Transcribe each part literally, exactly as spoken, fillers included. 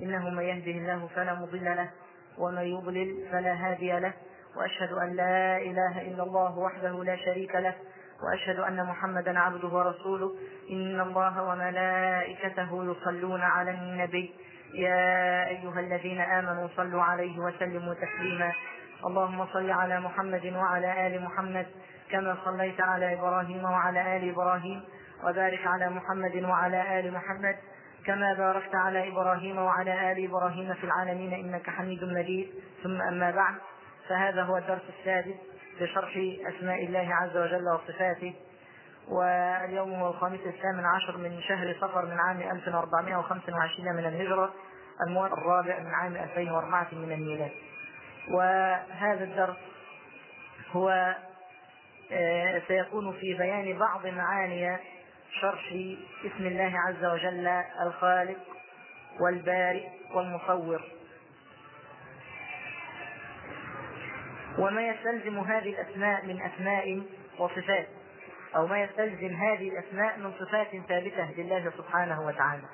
إنه من يهده الله فلا مضل له ومن يضلل فلا هادي له، وأشهد أن لا إله إلا الله وحده لا شريك له، وأشهد أن محمدا عبده ورسوله. إن الله وملائكته يصلون على النبي يا أيها الذين آمنوا صلوا عليه وسلموا تسليما. اللهم صل على محمد وعلى آل محمد كما صليت على إبراهيم وعلى آل إبراهيم، وبارك على محمد وعلى آل محمد كما باركت على إبراهيم وعلى آل إبراهيم في العالمين إنك حميد مجيد. ثم أما بعد، فهذا هو الدرس السادس في شرح أسماء الله عز وجل وصفاته، واليوم هو الخامس الثامن عشر من شهر صفر من عام ألف وأربعمائة وخمسة وعشرين من الهجرة، الموافق الرابع من عام ألفين وأربعة من الميلاد. وهذا الدرس هو سيكون في بيان بعض معاني شرح اسم الله عز وجل الخالق والبارئ والمصور، وما يستلزم هذه الأسماء من أسماء وصفات، أو ما يستلزم هذه الأسماء من صفات ثابتة لله سبحانه وتعالى.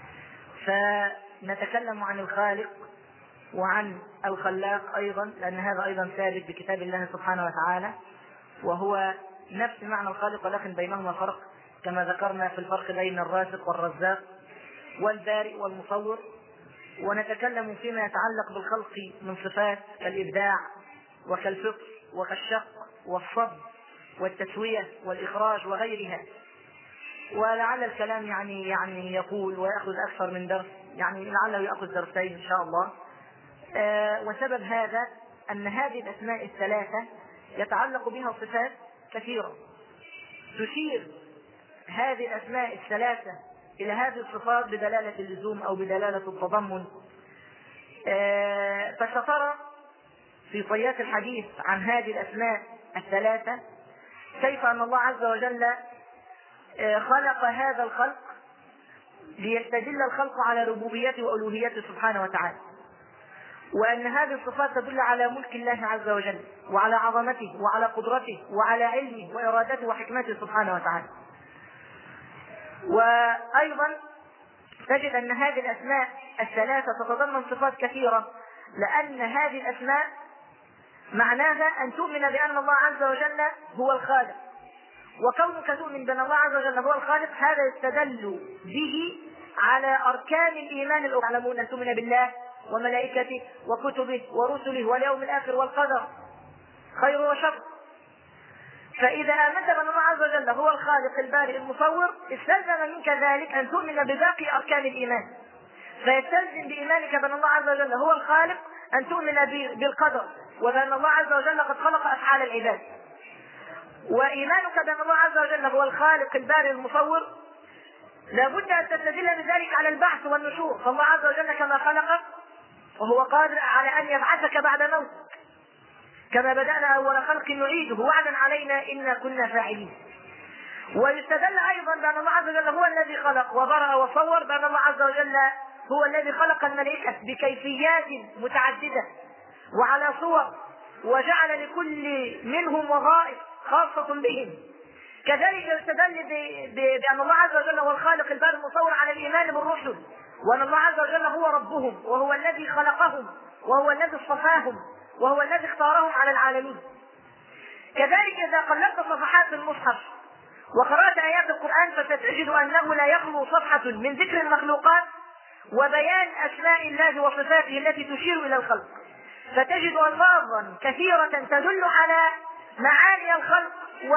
فنتكلم عن الخالق وعن الخلاق أيضا، لأن هذا أيضا ثابت بكتاب الله سبحانه وتعالى، وهو نفس معنى الخالق ولكن بينهما فرق كما ذكرنا في الفرق بين الرازق والرزاق والبارئ والمصور. ونتكلم فيما يتعلق بالخلق من صفات كالإبداع وكالفطر وكالشق والصب والتسوية والإخراج وغيرها. ولعل الكلام يعني يعني يقول ويأخذ أكثر من درس، يعني لعله يأخذ درسين إن شاء الله. آه وسبب هذا أن هذه الأسماء الثلاثة يتعلق بها صفات كثيرة تشير هذه الأسماء الثلاثة إلى هذه الصفات بدلالة اللزوم أو بدلالة التضمن. آه فسترى في طيات الحديث عن هذه الأسماء الثلاثة كيف أن الله عز وجل آه خلق هذا الخلق ليستدل الخلق على ربوبيته وألوهيته سبحانه وتعالى، وأن هذه الصفات تدل على ملك الله عز وجل وعلى عظمته وعلى قدرته وعلى علمه وإرادته وحكمته سبحانه وتعالى. وأيضا تجد أن هذه الأسماء الثلاثة تتضمن صفات كثيرة، لأن هذه الأسماء معناها أن تؤمن بأن الله عز وجل هو الخالق، وكونك تؤمن بأن الله عز وجل هو الخالق هذا يستدل به على أركان الإيمان الأخرى. تعلمون أن تؤمن بالله وملائكته وكتبه ورسله واليوم الآخر والقدر خير وشر. فإذا آمنت بأن الله عز وجل هو الخالق البارئ المصور استلزم منك ذلك أن تؤمن بباقي أركان الإيمان، فيستلزم بإيمانك بأن الله عز وجل هو الخالق أن تؤمن بالقدر وبأن الله عز وجل قد خلق أفعال العباد. وإيمانك بأن الله عز وجل هو الخالق البارئ المصور لابد أن تستدل بذلك على البعث والنشور، فالله عز وجل كما خلقك وهو قادر على أن يبعثك بعد موتك، كما بدأنا أول خلق نعيده وعدا علينا إنا كنا فاعلين. ويستدل أيضا بأن الله عز وجل هو الذي خلق وبرأ وصور، بأن الله عز وجل هو الذي خلق الملائكة بكيفيات متعددة وعلى صور، وجعل لكل منهم وظائف خاصة بهم. كذلك يستدل بأن الله عز وجل هو الخالق البارئ المصور على الإيمان بالرسل، وأن الله عز وجل هو ربهم وهو الذي خلقهم وهو الذي اصطفاهم وهو الذي اختارهم على العالمين. كذلك إذا قلبت صفحات المصحف وقرأت آيات القرآن فتجد أنه لا يخلو صفحة من ذكر المخلوقات وبيان أسماء الله وصفاته التي تشير إلى الخلق، فتجد ألفاظا كثيرة تدل على معاني الخلق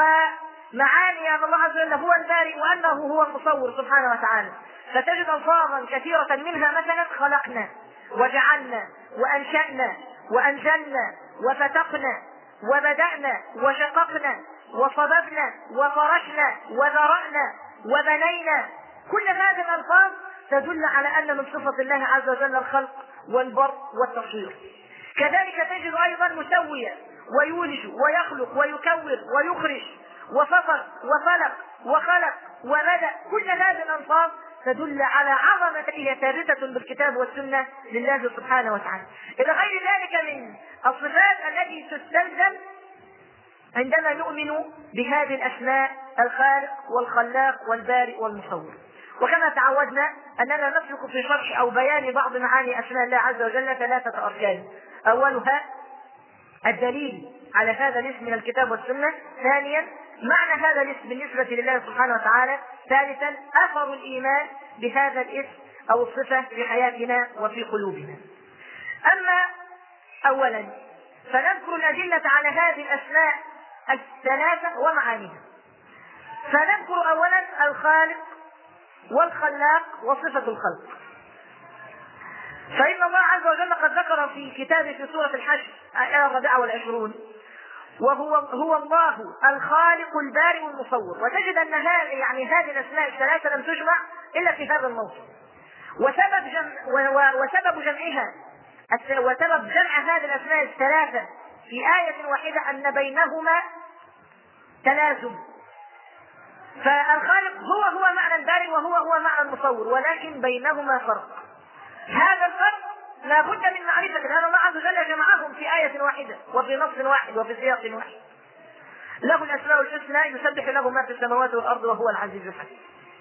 ومعاني أن الله عز وجل هو البارئ وأنه هو المصور سبحانه وتعالى. فتجد ألفاظا كثيرة منها مثلا خلقنا وجعلنا وأنشأنا وأنزلنا وفتقنا وبدأنا وشققنا وصببنا وفرشنا وذرأنا وبنينا. كل هذه الألفاظ تدل على أن من صفة الله عز وجل الخلق والبر والتصوير. كذلك تجد أيضا مسويا ويولج ويخلق ويكور ويخرج وفطر وفلق وخلق وبدأ. كل هذه الألفاظ تدل على عظمته ثابتة بالكتاب والسنة لله سبحانه وتعالى. إلى غير ذلك من الصفات التي تستلزم عندما نؤمن بهذه الأسماء الخالق والخلاق والبارئ والمصور. وكما تعودنا أننا نسلك في شرح أو بيان بعض معاني أسماء الله عز وجل ثلاثة أركان: أولها الدليل على هذا الاسم من الكتاب والسنة، ثانيا معنى هذا الاسم بالنسبة لله سبحانه وتعالى، ثالثا أثر الإيمان بهذا الاسم أو الصفة في حياتنا وفي قلوبنا. أما أولا فنذكر الأدلة على هذه الأسماء الثلاثة ومعانيها. فنذكر أولا الخالق والخلاق وصفة الخلق. فإن الله عز وجل قد ذكر في كتابه في سورة الحشر آية الرابعة والعشرون: وهو هو الله الخالق البارئ المصور. وتجد أن هذه يعني هذه الأسماء الثلاثة لم تجمع إلا في هذا الموضوع. وسبب جمع وسبب جمعها وسبب جمع هذه الأسماء الثلاثة في آية واحدة أن بينهما تلازم. فالخالق هو هو معنى البارئ وهو هو معنى المصور، ولكن بينهما فرق. هذا الفرق لا بد من معرفة، لأن الله عز وجل جمعهم في آية واحدة وفي نص واحد وفي سياق واحد. له الأسماء الحسنى يسبح له ما في السماوات والأرض وهو العزيز الحكيم.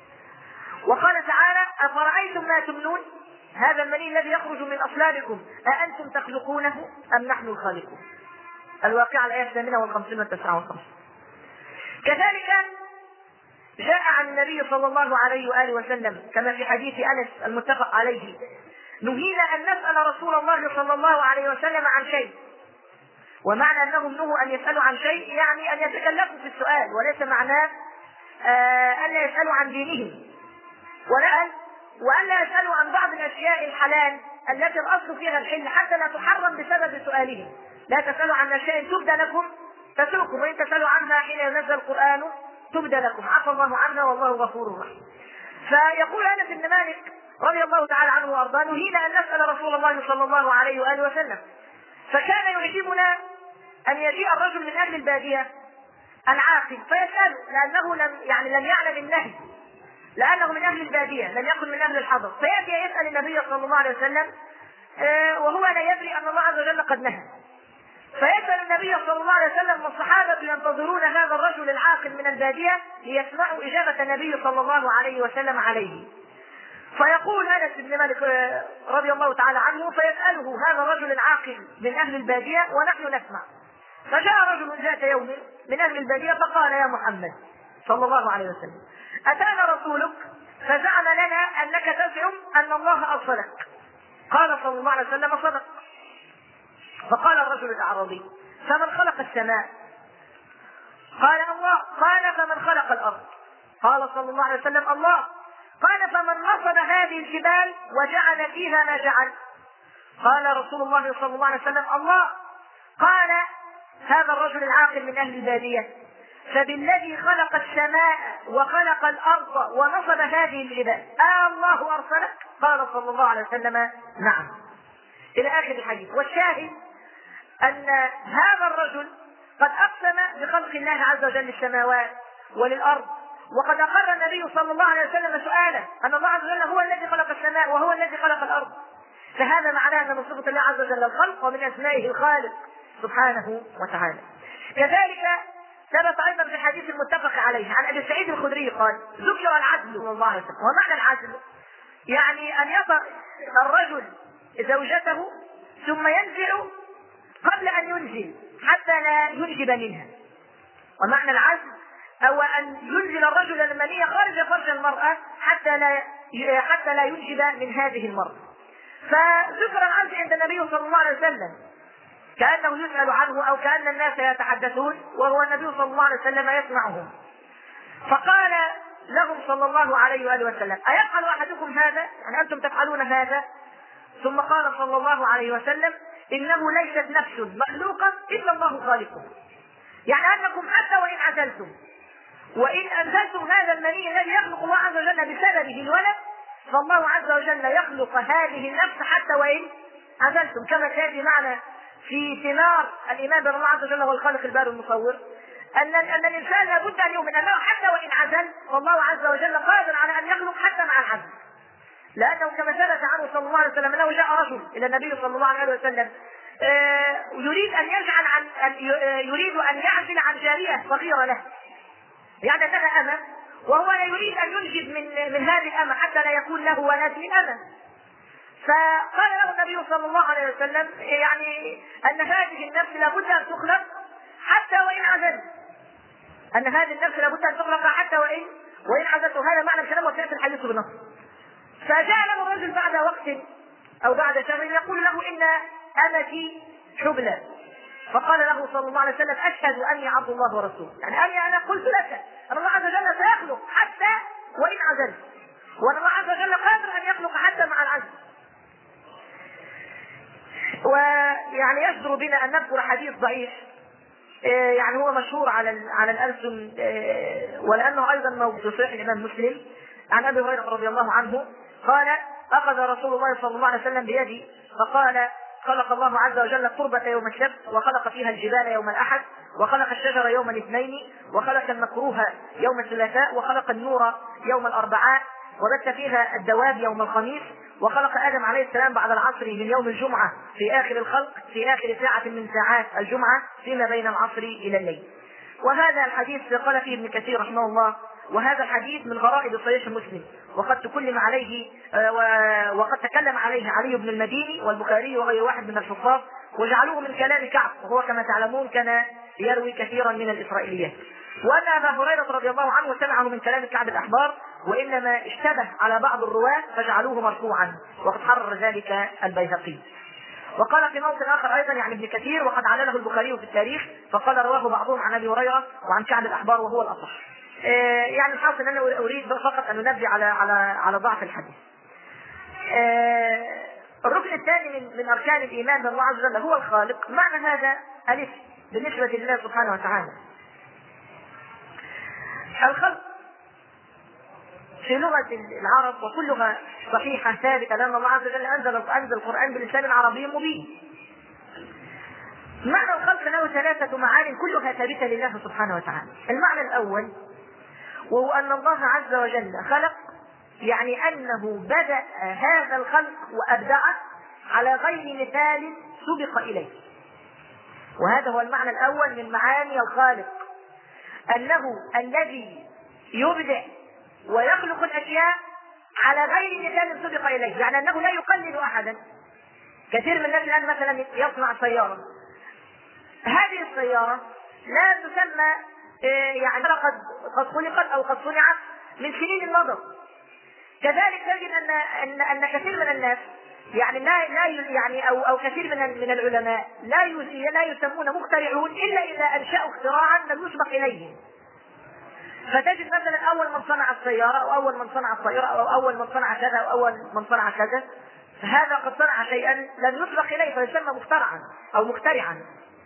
وقال تعالى: أفرأيتم ما تمنون، هذا المني الذي يخرج من أصلابكم أأنتم تخلقونه أم نحن الخالقون. الواقعة الآية الثامنة والخمسين والتسعة والخمسين. كذلك جاء عن النبي صلى الله عليه وآله وسلم كما في حديث أنس المتفق عليه: نهينا أن نسأل رسول الله صلى الله عليه وسلم عن شيء. ومعنى أنهم نهوا أن يسألوا عن شيء يعني أن يتكلفوا في السؤال، وليس معناه آه أن لا يسألوا عن دينهم، ولا وأن لا يسألوا عن بعض الأشياء الحلال التي الأصل فيها الحل حتى لا تحرم بسبب سؤالهم. لا تسألوا عن أشياء تبدى لكم تسؤكم، وإن تسألوا عنها حين ينزل القرآن تبدى لكم، عفى الله عنها والله غفور رحيم. فيقول أنس بن مالك رضي الله تعالى عنه وأرضاه: نهينا أن نسأل رسول الله صلى الله عليه وآله وسلم، فكان يعجبنا أن يجيء الرجل من أهل البادية العاقل فيسأله، لأنه لم يعني لم يعلم النهي، لأنه من أهل البادية لم يكن من أهل الحضر، فيأتي يسأل النبي صلى الله عليه وسلم وهو لا يدري أن الله عز وجل قد نهى. فيسأل النبي صلى الله عليه وسلم والصحابة ينتظرون هذا الرجل العاقل من البادية ليسمعوا إجابة النبي صلى الله عليه وسلم عليه. فيقول أنس بن مالك رضي الله تعالى عنه: فيسأله هذا الرجل العاقل من أهل البادية ونحن نسمع. فجاء رجل ذات يوم من أهل البادية فقال: يا محمد صلى الله عليه وسلم، أتانا رسولك فزعم لنا أنك تزعم أن الله أرسلك. قال صلى الله عليه وسلم: صدق. فقال الرجل الأعرابي: فمن خلق السماء؟ قال: الله. قال: فمن خلق الأرض؟ قال صلى الله عليه وسلم: الله. قال: فمن نصب هذه الجبال وجعل فيها ما جعل؟ قال رسول الله صلى الله عليه وسلم: الله. قال هذا الرجل العاقل من أهل البادية: فبالذي خلق السماء وخلق الأرض ونصب هذه الجبال آه الله أرسلك؟ قال صلى الله عليه وسلم: نعم. إلى آخر الحديث. والشاهد أن هذا الرجل قد أقسم بخلق الله عز وجل للسماوات وللأرض، وقد أقر النبي صلى الله عليه وسلم سؤاله أن الله عز وجل هو الذي خلق السماء وهو الذي خلق الأرض. فهذا معناه أن من صفة الله عز وجل الخلق ومن أسمائه الخالق سبحانه وتعالى. كذلك ثبت أيضا في الحديث المتفق عليه عن أبي سعيد الخدري قال: ذكر العدل صلى الله عليه وسلم. ومعنى العدل يعني أن يطأ الرجل زوجته ثم ينزع قبل أن ينزل حتى لا ينجب منها. ومعنى العزل هو أن ينزل الرجل المنية خارج فرج المرأة حتى لا حتى لا ينجب من هذه المرأة. فذكر العزل عند النبي صلى الله عليه وسلم كأنه يسأل عنه أو كأن الناس يتحدثون وهو النبي صلى الله عليه وسلم يسمعهم. فقال لهم صلى الله عليه وآله وسلم: أيفعل أحدكم هذا؟ يعني أنتم تفعلون هذا؟ ثم قال صلى الله عليه وسلم: إنه ليست نفس مخلوقة إلا الله خالقها. يعني أنكم حتى وإن عزلتم وإن أنزلتم هذا المني الذي يخلق الله عز وجل بسببه الولد، فالله عز وجل يخلق هذه النفس حتى وإن عزلتم، كما كان معنا في ثمار الإيمان بأن الله عز وجل هو الخالق البارئ المصور، أن أن الإنسان لابد أن يؤمن أنه حتى وإن عزل فالله عز وجل قادر على أن يخلق حتى مع العزل. لأنه كما ثبت عنه صلى الله عليه وسلم أنه جاء رجل إلى النبي صلى الله عليه وسلم يريد أن يجعل عن يريد أن يعزل عن جارية صغيرة له، يعني أنها أمة، وهو لا يريد أن ينجب من من هذه الأمة حتى لا يكون له ولد من أمه. فقال له النبي صلى الله عليه وسلم يعني أن هذه النفس لابد أن تخلق حتى وإن عزلت، أن هذه النفس لابد أن تخلق حتى وإن وإن عزلت، وهذا معنى الكلام وسيأتي الحديث بنص. فجاء له رجل بعد وقت أو بعد شهر يقول له إن أمتي حبلى، فقال له صلى الله عليه وسلم أشهد أني عبد الله ورسوله، يعني أني أنا قلت لك أن الله عز وجل سيخلق حتى وإن عزلت، وأن الله عز وجل قادر أن يخلق حتى مع العزل. ويعني يجدر بنا أن نذكر حديث ضعيف يعني هو مشهور على على الألسن، ولأنه أيضا موجود في صحيح الإمام مسلم عن أبي هريرة رضي الله عنه قال أخذ رسول الله صلى الله عليه وسلم بيدي فقال خلق الله عز وجل التربة يوم السبت، وخلق فيها الجبال يوم الأحد، وخلق الشجر يوم الاثنين، وخلق المكروه يوم الثلاثاء، وخلق النور يوم الأربعاء، وبث فيها الدواب يوم الخميس، وخلق آدم عليه السلام بعد العصر من يوم الجمعة في آخر الخلق في آخر ساعة من ساعات الجمعة فيما بين العصر إلى الليل. وهذا الحديث قال فيه ابن كثير رحمه الله، وهذا الحديث من غرائب صحيح مسلم، وقد تكلم عليه وقد تكلم عليه علي بن المديني والبخاري وغير واحد من الحفاظ، وجعلوه من كلام كعب، وهو كما تعلمون كان يروي كثيرا من الإسرائيليات. وأن أبا هريرة رضي الله عنه سمعه من كلام كعب الأحبار، وإنما اشتبه على بعض الرواة فجعلوه مرفوعا، وقد حرر ذلك البيهقي. وقال في موطن آخر أيضا يعني ابن كثير وقد علله البخاري في التاريخ، فقال رواه بعضهم عن أبي هريرة وعن كعب الأحبار وهو الأصح. يعني الحاصل أن أنا أريد فقط أن ننبه على على على ضعف الحديث. الركن الثاني من من أركان الإيمان بالله عز وجل هو الخالق. معنى هذا الاسم بالنسبة لله سبحانه وتعالى. الخلق في لغة العرب وكل لغة صحيحة ثابتة لأن الله عز وجل أنزل أنزل القرآن بلسان عربي مبين. معنى الخلق له ثلاثة معان كلها ثابتة لله سبحانه وتعالى. المعنى الأول وهو أن الله عز وجل خلق، يعني أنه بدأ هذا الخلق وأبدعه على غير مثال سبق إليه. وهذا هو المعنى الأول من معاني الخالق، أنه الذي يبدع ويخلق الأشياء على غير مثال سبق إليه، يعني أنه لا يقلد أحدا. كثير من الناس الآن مثلا يصنع سيارة، هذه السيارة لا تسمى يعني قد قد خلقت أو قد صنعت من سنين المضى. كذلك تجد أن أن أن كثير من الناس يعني لا لا يعني أو أو كثير من من العلماء لا لا يسمون مخترعون إلا إذا أنشأوا اختراعا لم يسبق إليهم. فتجد مثلا أول من صنع السيارة أو أول من صنع الطائرة أو أول من صنع كذا أو أول من صنع كذا، فهذا قد صنع شيئا لم يسبق إليه فيسمى مخترعا أو مخترعا.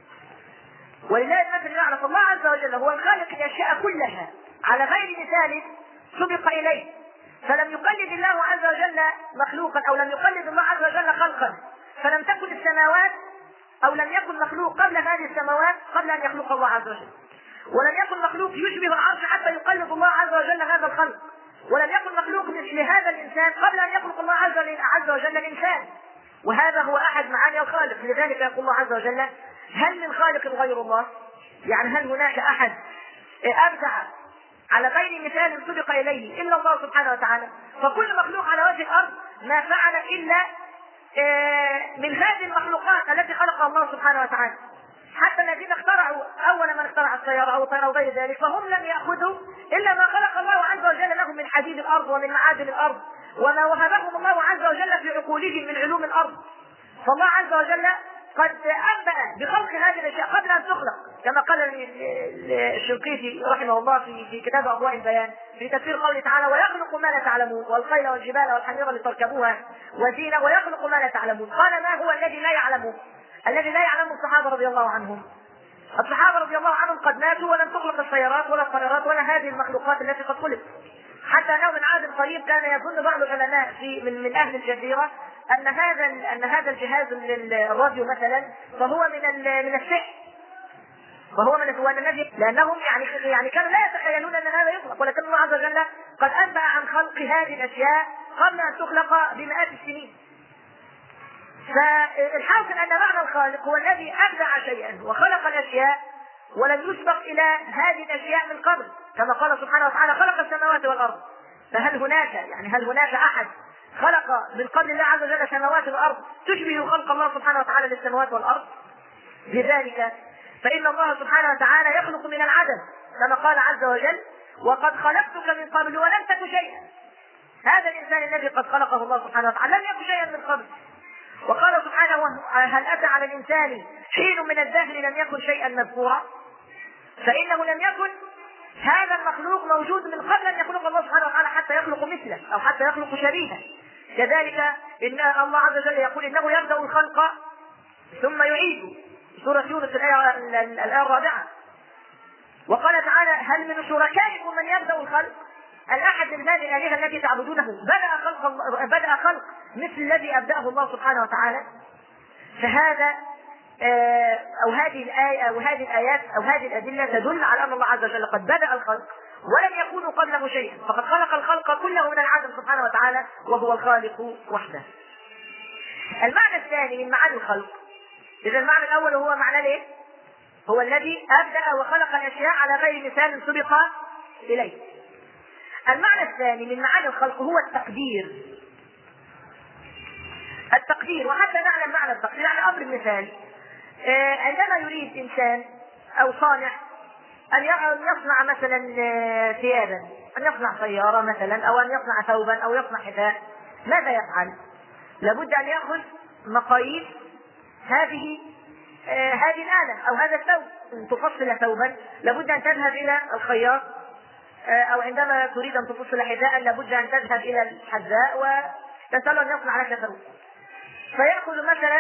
ولذلك مثلا نعرف الله عز وجل هو الخالق الأشياء كلها على غير مثال سبق إليه، فلم يقلد الله عز وجل مخلوقا أو لم يقلد الله عز وجل خلقا، فلم تكن السماوات أو لم يكن مخلوق قبل هذه السماوات قبل أن يخلق الله عز وجل، ولم يكن مخلوق يشبه العرش حتى يقلد الله عز وجل هذا الخلق، ولم يكن مخلوق مثل هذا الإنسان قبل أن يخلق الله عز وجل الإنسان. وهذا هو أحد معاني الخالق. لذلك يقول الله عز وجل هل من خالق غير الله؟ يعني هل هناك أحد أبدع على غير مثال سبق إليه إلا الله سبحانه وتعالى؟ فكل مخلوق على وجه الأرض ما فعل إلا من هذه المخلوقات التي خلقها الله سبحانه وتعالى. حتى الذين اخترعوا أول من اخترع السيارة أو الطيارة وغير ذلك فهم لم يأخذوا إلا ما خلق الله عز وجل لهم من حديد الأرض ومن معادن الأرض وما وهبهم الله عز وجل في عقولهم من علوم الأرض. فالله عز وجل قد أنبأ بخلق هذه الأشياء قبل أن تخلق، كما قال الشنقيطي رحمه الله في في كتاب أضواء البيان في تفسير قوله تعالى ويخلق ما لا تعلمون والخيل والجبال والحمير لتركبوها وزينة ويخلق ما لا تعلمون. قال ما هو الذي لا يعلمه؟ الذي لا يعلمه الصحابة رضي الله عنهم. الصحابة رضي الله عنهم قد ماتوا ولم تخلق السيارات ولا الطائرات ولا هذه المخلوقات التي قد خلقت، حتى أنه من عهد قريب كان يظن بعض العلماء في من من أهل الجزيرة أن هذا أن هذا الجهاز الراديو مثلا فهو من من السحر، فهو من هو النبي، لأنهم يعني يعني كانوا لا يتخيلون أن هذا يخلق، ولكن الله عز وجل قد أنبأ عن خلق هذه الأشياء قبل أن تخلق بمئات السنين. فالحاصل أن معنى الخالق هو الذي أبدع شيئا وخلق الأشياء ولم يسبق إلى هذه الأشياء من قبل، كما قال سبحانه وتعالى خلق السماوات والأرض فهل هناك يعني هل هناك أحد خلق من قبل الله عز وجل سماوات والأرض تشبه خلق الله سبحانه وتعالى للسماوات والأرض؟ لذلك فإن الله سبحانه وتعالى يخلق من العدم كما قال عز وجل: وقد خلقتك من قبل ولم تك شيئا. هذا الإنسان الذي قد خلقه الله سبحانه وتعالى لم يكن شيئا من قبل. وقال سبحانه: هل أتى على الإنسان حين من الدهر لم يكن شيئا مذكورا؟ فإنه لم يكن هذا المخلوق موجود من قبل أن يخلق الله سبحانه وتعالى حتى يخلق مثله أو حتى يخلق شبيهه. كذلك إن الله عز وجل يقول: إنه يبدأ الخلق ثم يعيده، سورة يونس الآية الآية الرابعة. وقال تعالى: هل من شركائكم من يبدأ الخلق؟ الأحد من هذه الآلهة التي تعبدونه بدأ خلق الله بدأ خلق مثل الذي أبدأه الله سبحانه وتعالى؟ فهذا أو هذه الآية أو هذه الآيات أو هذه الأدلة تدل على أن الله عز وجل قد بدأ الخلق ولم يكون قبله شيئا، فقد خلق الخلق كله من العدم سبحانه وتعالى وهو الخالق وحده. المعنى الثاني من معاني الخلق، إذا المعنى الأول هو معنى الايه؟ هو الذي أبدأ وخلق الأشياء على غير مثال سبق إليه. المعنى الثاني من معاني الخلق هو التقدير. التقدير، وحتى نعلم معنى التقدير يعني أمر مثال. آه عندما يريد إنسان أو صانع أن يصنع مثلا ثيابا، أن يصنع سيارة مثلا، أو أن يصنع ثوبا أو يصنع حذاء، ماذا يفعل؟ لابد أن يأخذ مقاييس هذه آه هذه الآلة أو هذا الثوب. تفصل ثوبا لابد أن تذهب إلى الخياط، آه أو عندما تريد أن تفصل حذاء لابد أن تذهب إلى الحذاء وتسأله أن يصنع لك ثوب. فيأخذ مثلا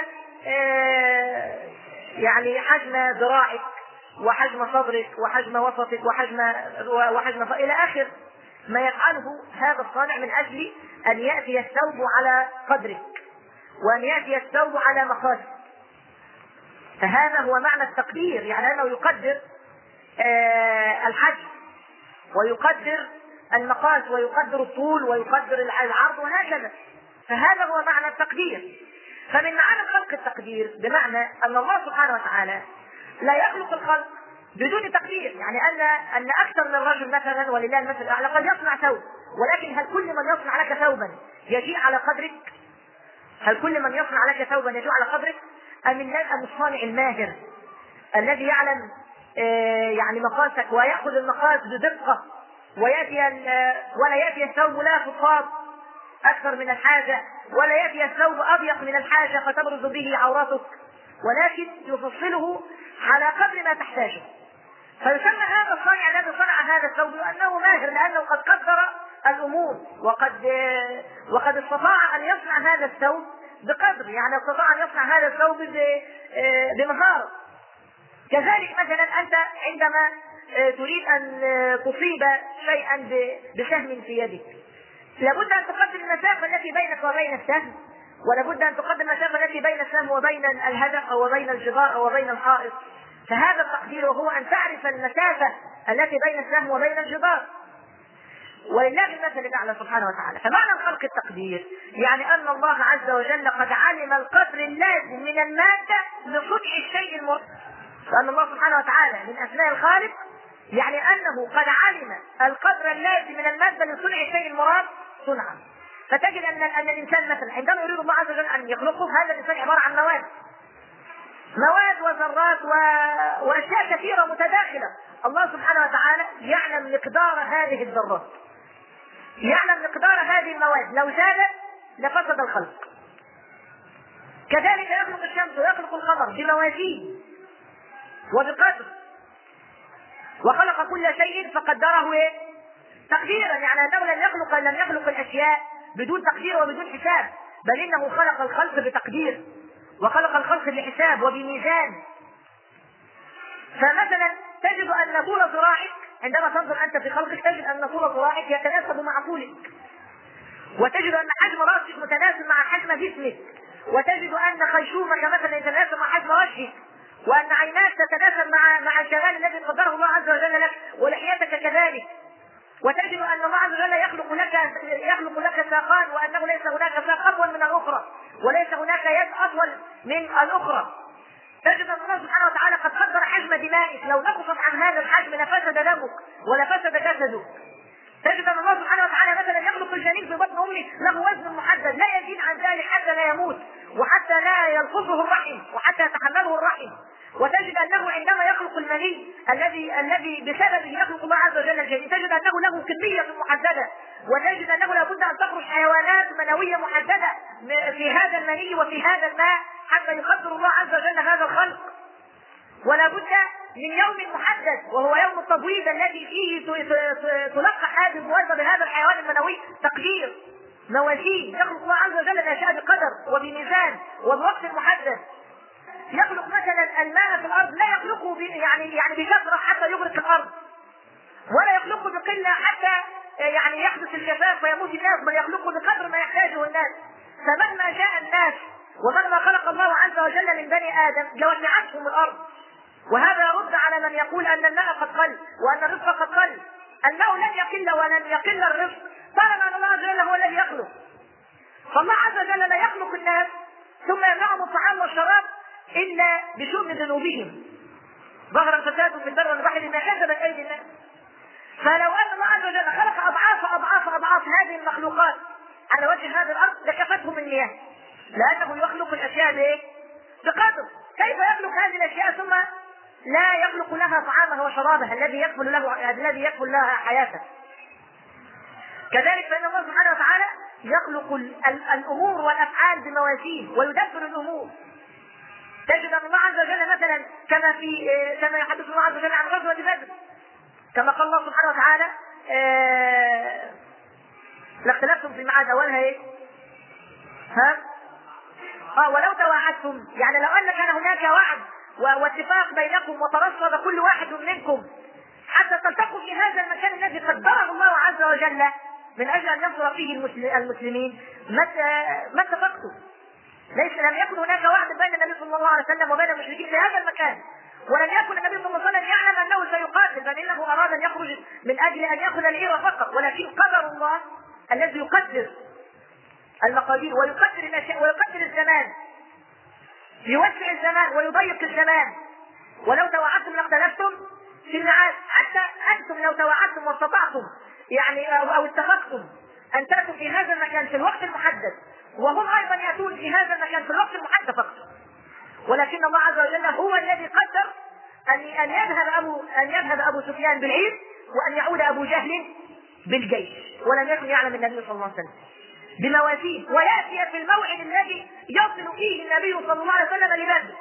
آه يعني حجم ذراعك وحجم صدرك وحجم وسطك وحجم وحجم إلى آخر ما يفعله هذا الصانع من أجل أن يأتي الثوب على قدرك وأن يأتي الثوب على مقاسك. فهذا هو معنى التقدير، يعني أنه يقدر آه الحجم ويقدر المقاس ويقدر الطول ويقدر العرض وهكذا. فهذا هو معنى التقدير. فمن معنى الخلق التقدير، بمعنى أن الله سبحانه وتعالى لا يخلق الخلق بدون تقدير، يعني أن أن أكثر من رجل مثلا ولله المثل الأعلى قد يصنع ثوب، ولكن هل كل من يصنع لك ثوبا يجيء على قدرك؟ هل كل من يصنع لك ثوبا يجيء على قدرك؟ أم أم الصانع الماهر الذي يعلم آه يعني مقاسك ويأخذ المقاس بدقة ويأتي ولا يأتي الثوب لا فضفاض أكثر من الحاجة، ولا يأتي الثوب أضيق من الحاجة فتبرز به عوراتك، ولكن يفصله على قدر ما تحتاجه. فيسمى هذا الصانع الذي صنع هذا الثوب أنه ماهر، لأنه قد قدر الأمور وقد وقد استطاع أن يصنع هذا الثوب بقدر، يعني استطاع أن يصنع هذا الثوب بمهارة. كذلك مثلا أنت عندما تريد أن تصيب شيئا بسهم في يدك، لابد أن تقدر المسافة التي بينك وبين السهم، ولابد أن تقدر المسافة التي بين السهم وبين الهدف أو وبين الجدار أو وبين الحائط. فهذا التقدير هو أن تعرف المسافة التي بين السهم وبين الجدار. ولله المثل الأعلى سبحانه وتعالى. فمعنى الخلق التقدير يعني أن الله عز وجل قد علم القدر اللازم من المادة لصنع الشيء المراد. فأن الله سبحانه وتعالى من أسماء الخالق يعني أنه قد علم القدر اللازم من المادة لصنع الشيء المراد صنعا. فتجد أن أن الإنسان مثلا عندما يريد الله عز وجل أن يخلقه، هذا الإنسان عبارة عن مواد مواد وذرات و... وأشياء كثيرة متداخلة. الله سبحانه وتعالى يعلم مقدار هذه الذرات، يعلم مقدار هذه المواد، لو زادت لفسد الخلق. كذلك يخلق الشمس ويخلق القمر بموازين وبقدر، وخلق كل شيء فقدره ايه؟ تقديرا، يعني انه لم يخلق لم يخلق الاشياء بدون تقدير وبدون حساب، بل انه خلق الخلق بتقدير وخلق الخلق بحساب وبميزان. فمثلا تجد ان طول ذراعك عندما تنظر انت في خلقك تجد ان طول ذراعك يتناسب مع طولك، وتجد ان حجم راسك متناسب مع حجم جسمك، وتجد ان خيشومك مثلا يتناسب مع حجم وجهك، وان عيناك تتناسب مع مع الجمال الذي قدره الله عز وجل لك، ولحيتك كذلك. وتجد ان الله عز وجل يخلق لك يخلق لك ساقان، وانه ليس هناك ساق اطول من الاخرى، وليس هناك يد اطول من الاخرى. تجد ان الله سبحانه وتعالى قد قدر حجم دمائك، لو نقصت عن هذا الحجم لفسد دمك ولفسد جسدك. تجد ان الله سبحانه وتعالى مثلا يخلق الجنين في بطن امه له وزن محدد لا يزيد عن ذلك حتى لا يموت وحتى لا يلفظه الرحم وحتى يتحمله الرحم. وتجد انه عندما يخلق المني الذي الذي بسببه يخلق الله عز وجل الجنين تجد انه له كميه محدده، وتجد انه لابد ان تخرج حيوانات منويه محدده في هذا المني وفي هذا الماء حتى يقدر الله عز وجل هذا الخلق. ولا بد من يوم محدد وهو يوم التبويض الذي فيه تلقح هذه الموازنه بهذا الحيوان المنوي تقدير موازين. يخلق الله عز وجل الاشياء بقدر وبميزان وبوقت محدد. يخلق مثلا الماء في الارض لا يخلقه يعني يعني بكثره حتى يغرق الارض، ولا يخلقه بقله حتى يعني يحدث الجفاف ويموت الناس، بل يخلقه بقدر ما يحتاجه الناس. فمهما جاء الناس ومهما خلق الله عز وجل من بني ادم لوسعتهم الارض. وهذا يرد على من يقول ان الماء قد قل وان الرزق قد قل. الماء لن يقل ولن يقل الرزق طالما ان الله عز وجل هو الذي يخلق. فالله عز وجل لا يخلق الناس ثم يمنعهم الطعام والشراب الا بشؤم ذنوبهم. ظهر الفساد في البر والبحر بما كسبت ايدي الناس. فلو ان الله عز وجل خلق اضعاف اضعاف اضعاف هذه المخلوقات على وجه هذه الارض لكفتهم المياه، لانه يخلق الاشياء بايه؟ بقدر. كيف يخلق هذه الاشياء ثم لا يخلق لها طعامها وشرابها الذي يكفل له الذي يكفل لها حياتها؟ كذلك فان الله سبحانه وتعالى يخلق الامور والافعال بموازين ويدبر الامور. تجد ان الله عز وجل مثلا كما في كما يحدث الله عز وجل عن غزوه بدر كما قال الله سبحانه وتعالى آه... لاختلفتم في الميعاد اولها ايه؟ ها؟ اه ولو تواعدتم، يعني لو ان كان هناك وعد واتفاق بينكم وترصد كل واحد منكم حتى تلتقوا في هذا المكان الذي قدره الله عز وجل من اجل ان ينصر فيه المسلمين ما ما اتفقتم. ليس لم يكن هناك وعد بين النبي صلى الله عليه وسلم وبين المشركين في هذا المكان، ولم يكن النبي صلى الله عليه وسلم يعلم انه سيقاتل، بل انه اراد ان يخرج من اجل ان ياخذ العير فقط، ولكن قدر الله الذي يقدر المقادير ويقدر الاشياء ويقدر الزمان، يوسع الزمان ويضيق الزمان. ولو توعدتم لاختلفتم في الميعاد، حتى انتم لو توعدتم واستطعتم يعني او اتفقتم ان تاتوا في هذا المكان في الوقت المحدد وهم ايضا ياتون في هذا المكان في الوقت المحدد فقط، ولكن الله عز وجل هو الذي قدر ان ان يذهب ابو ان يذهب ابو سفيان بالعير وان يعود ابو جهل بالجيش، ولم يكن يعلم النبي صلى الله عليه وسلم بموازين، وياتي في الموعد الذي يصل فيه النبي صلى الله عليه وسلم لبدر،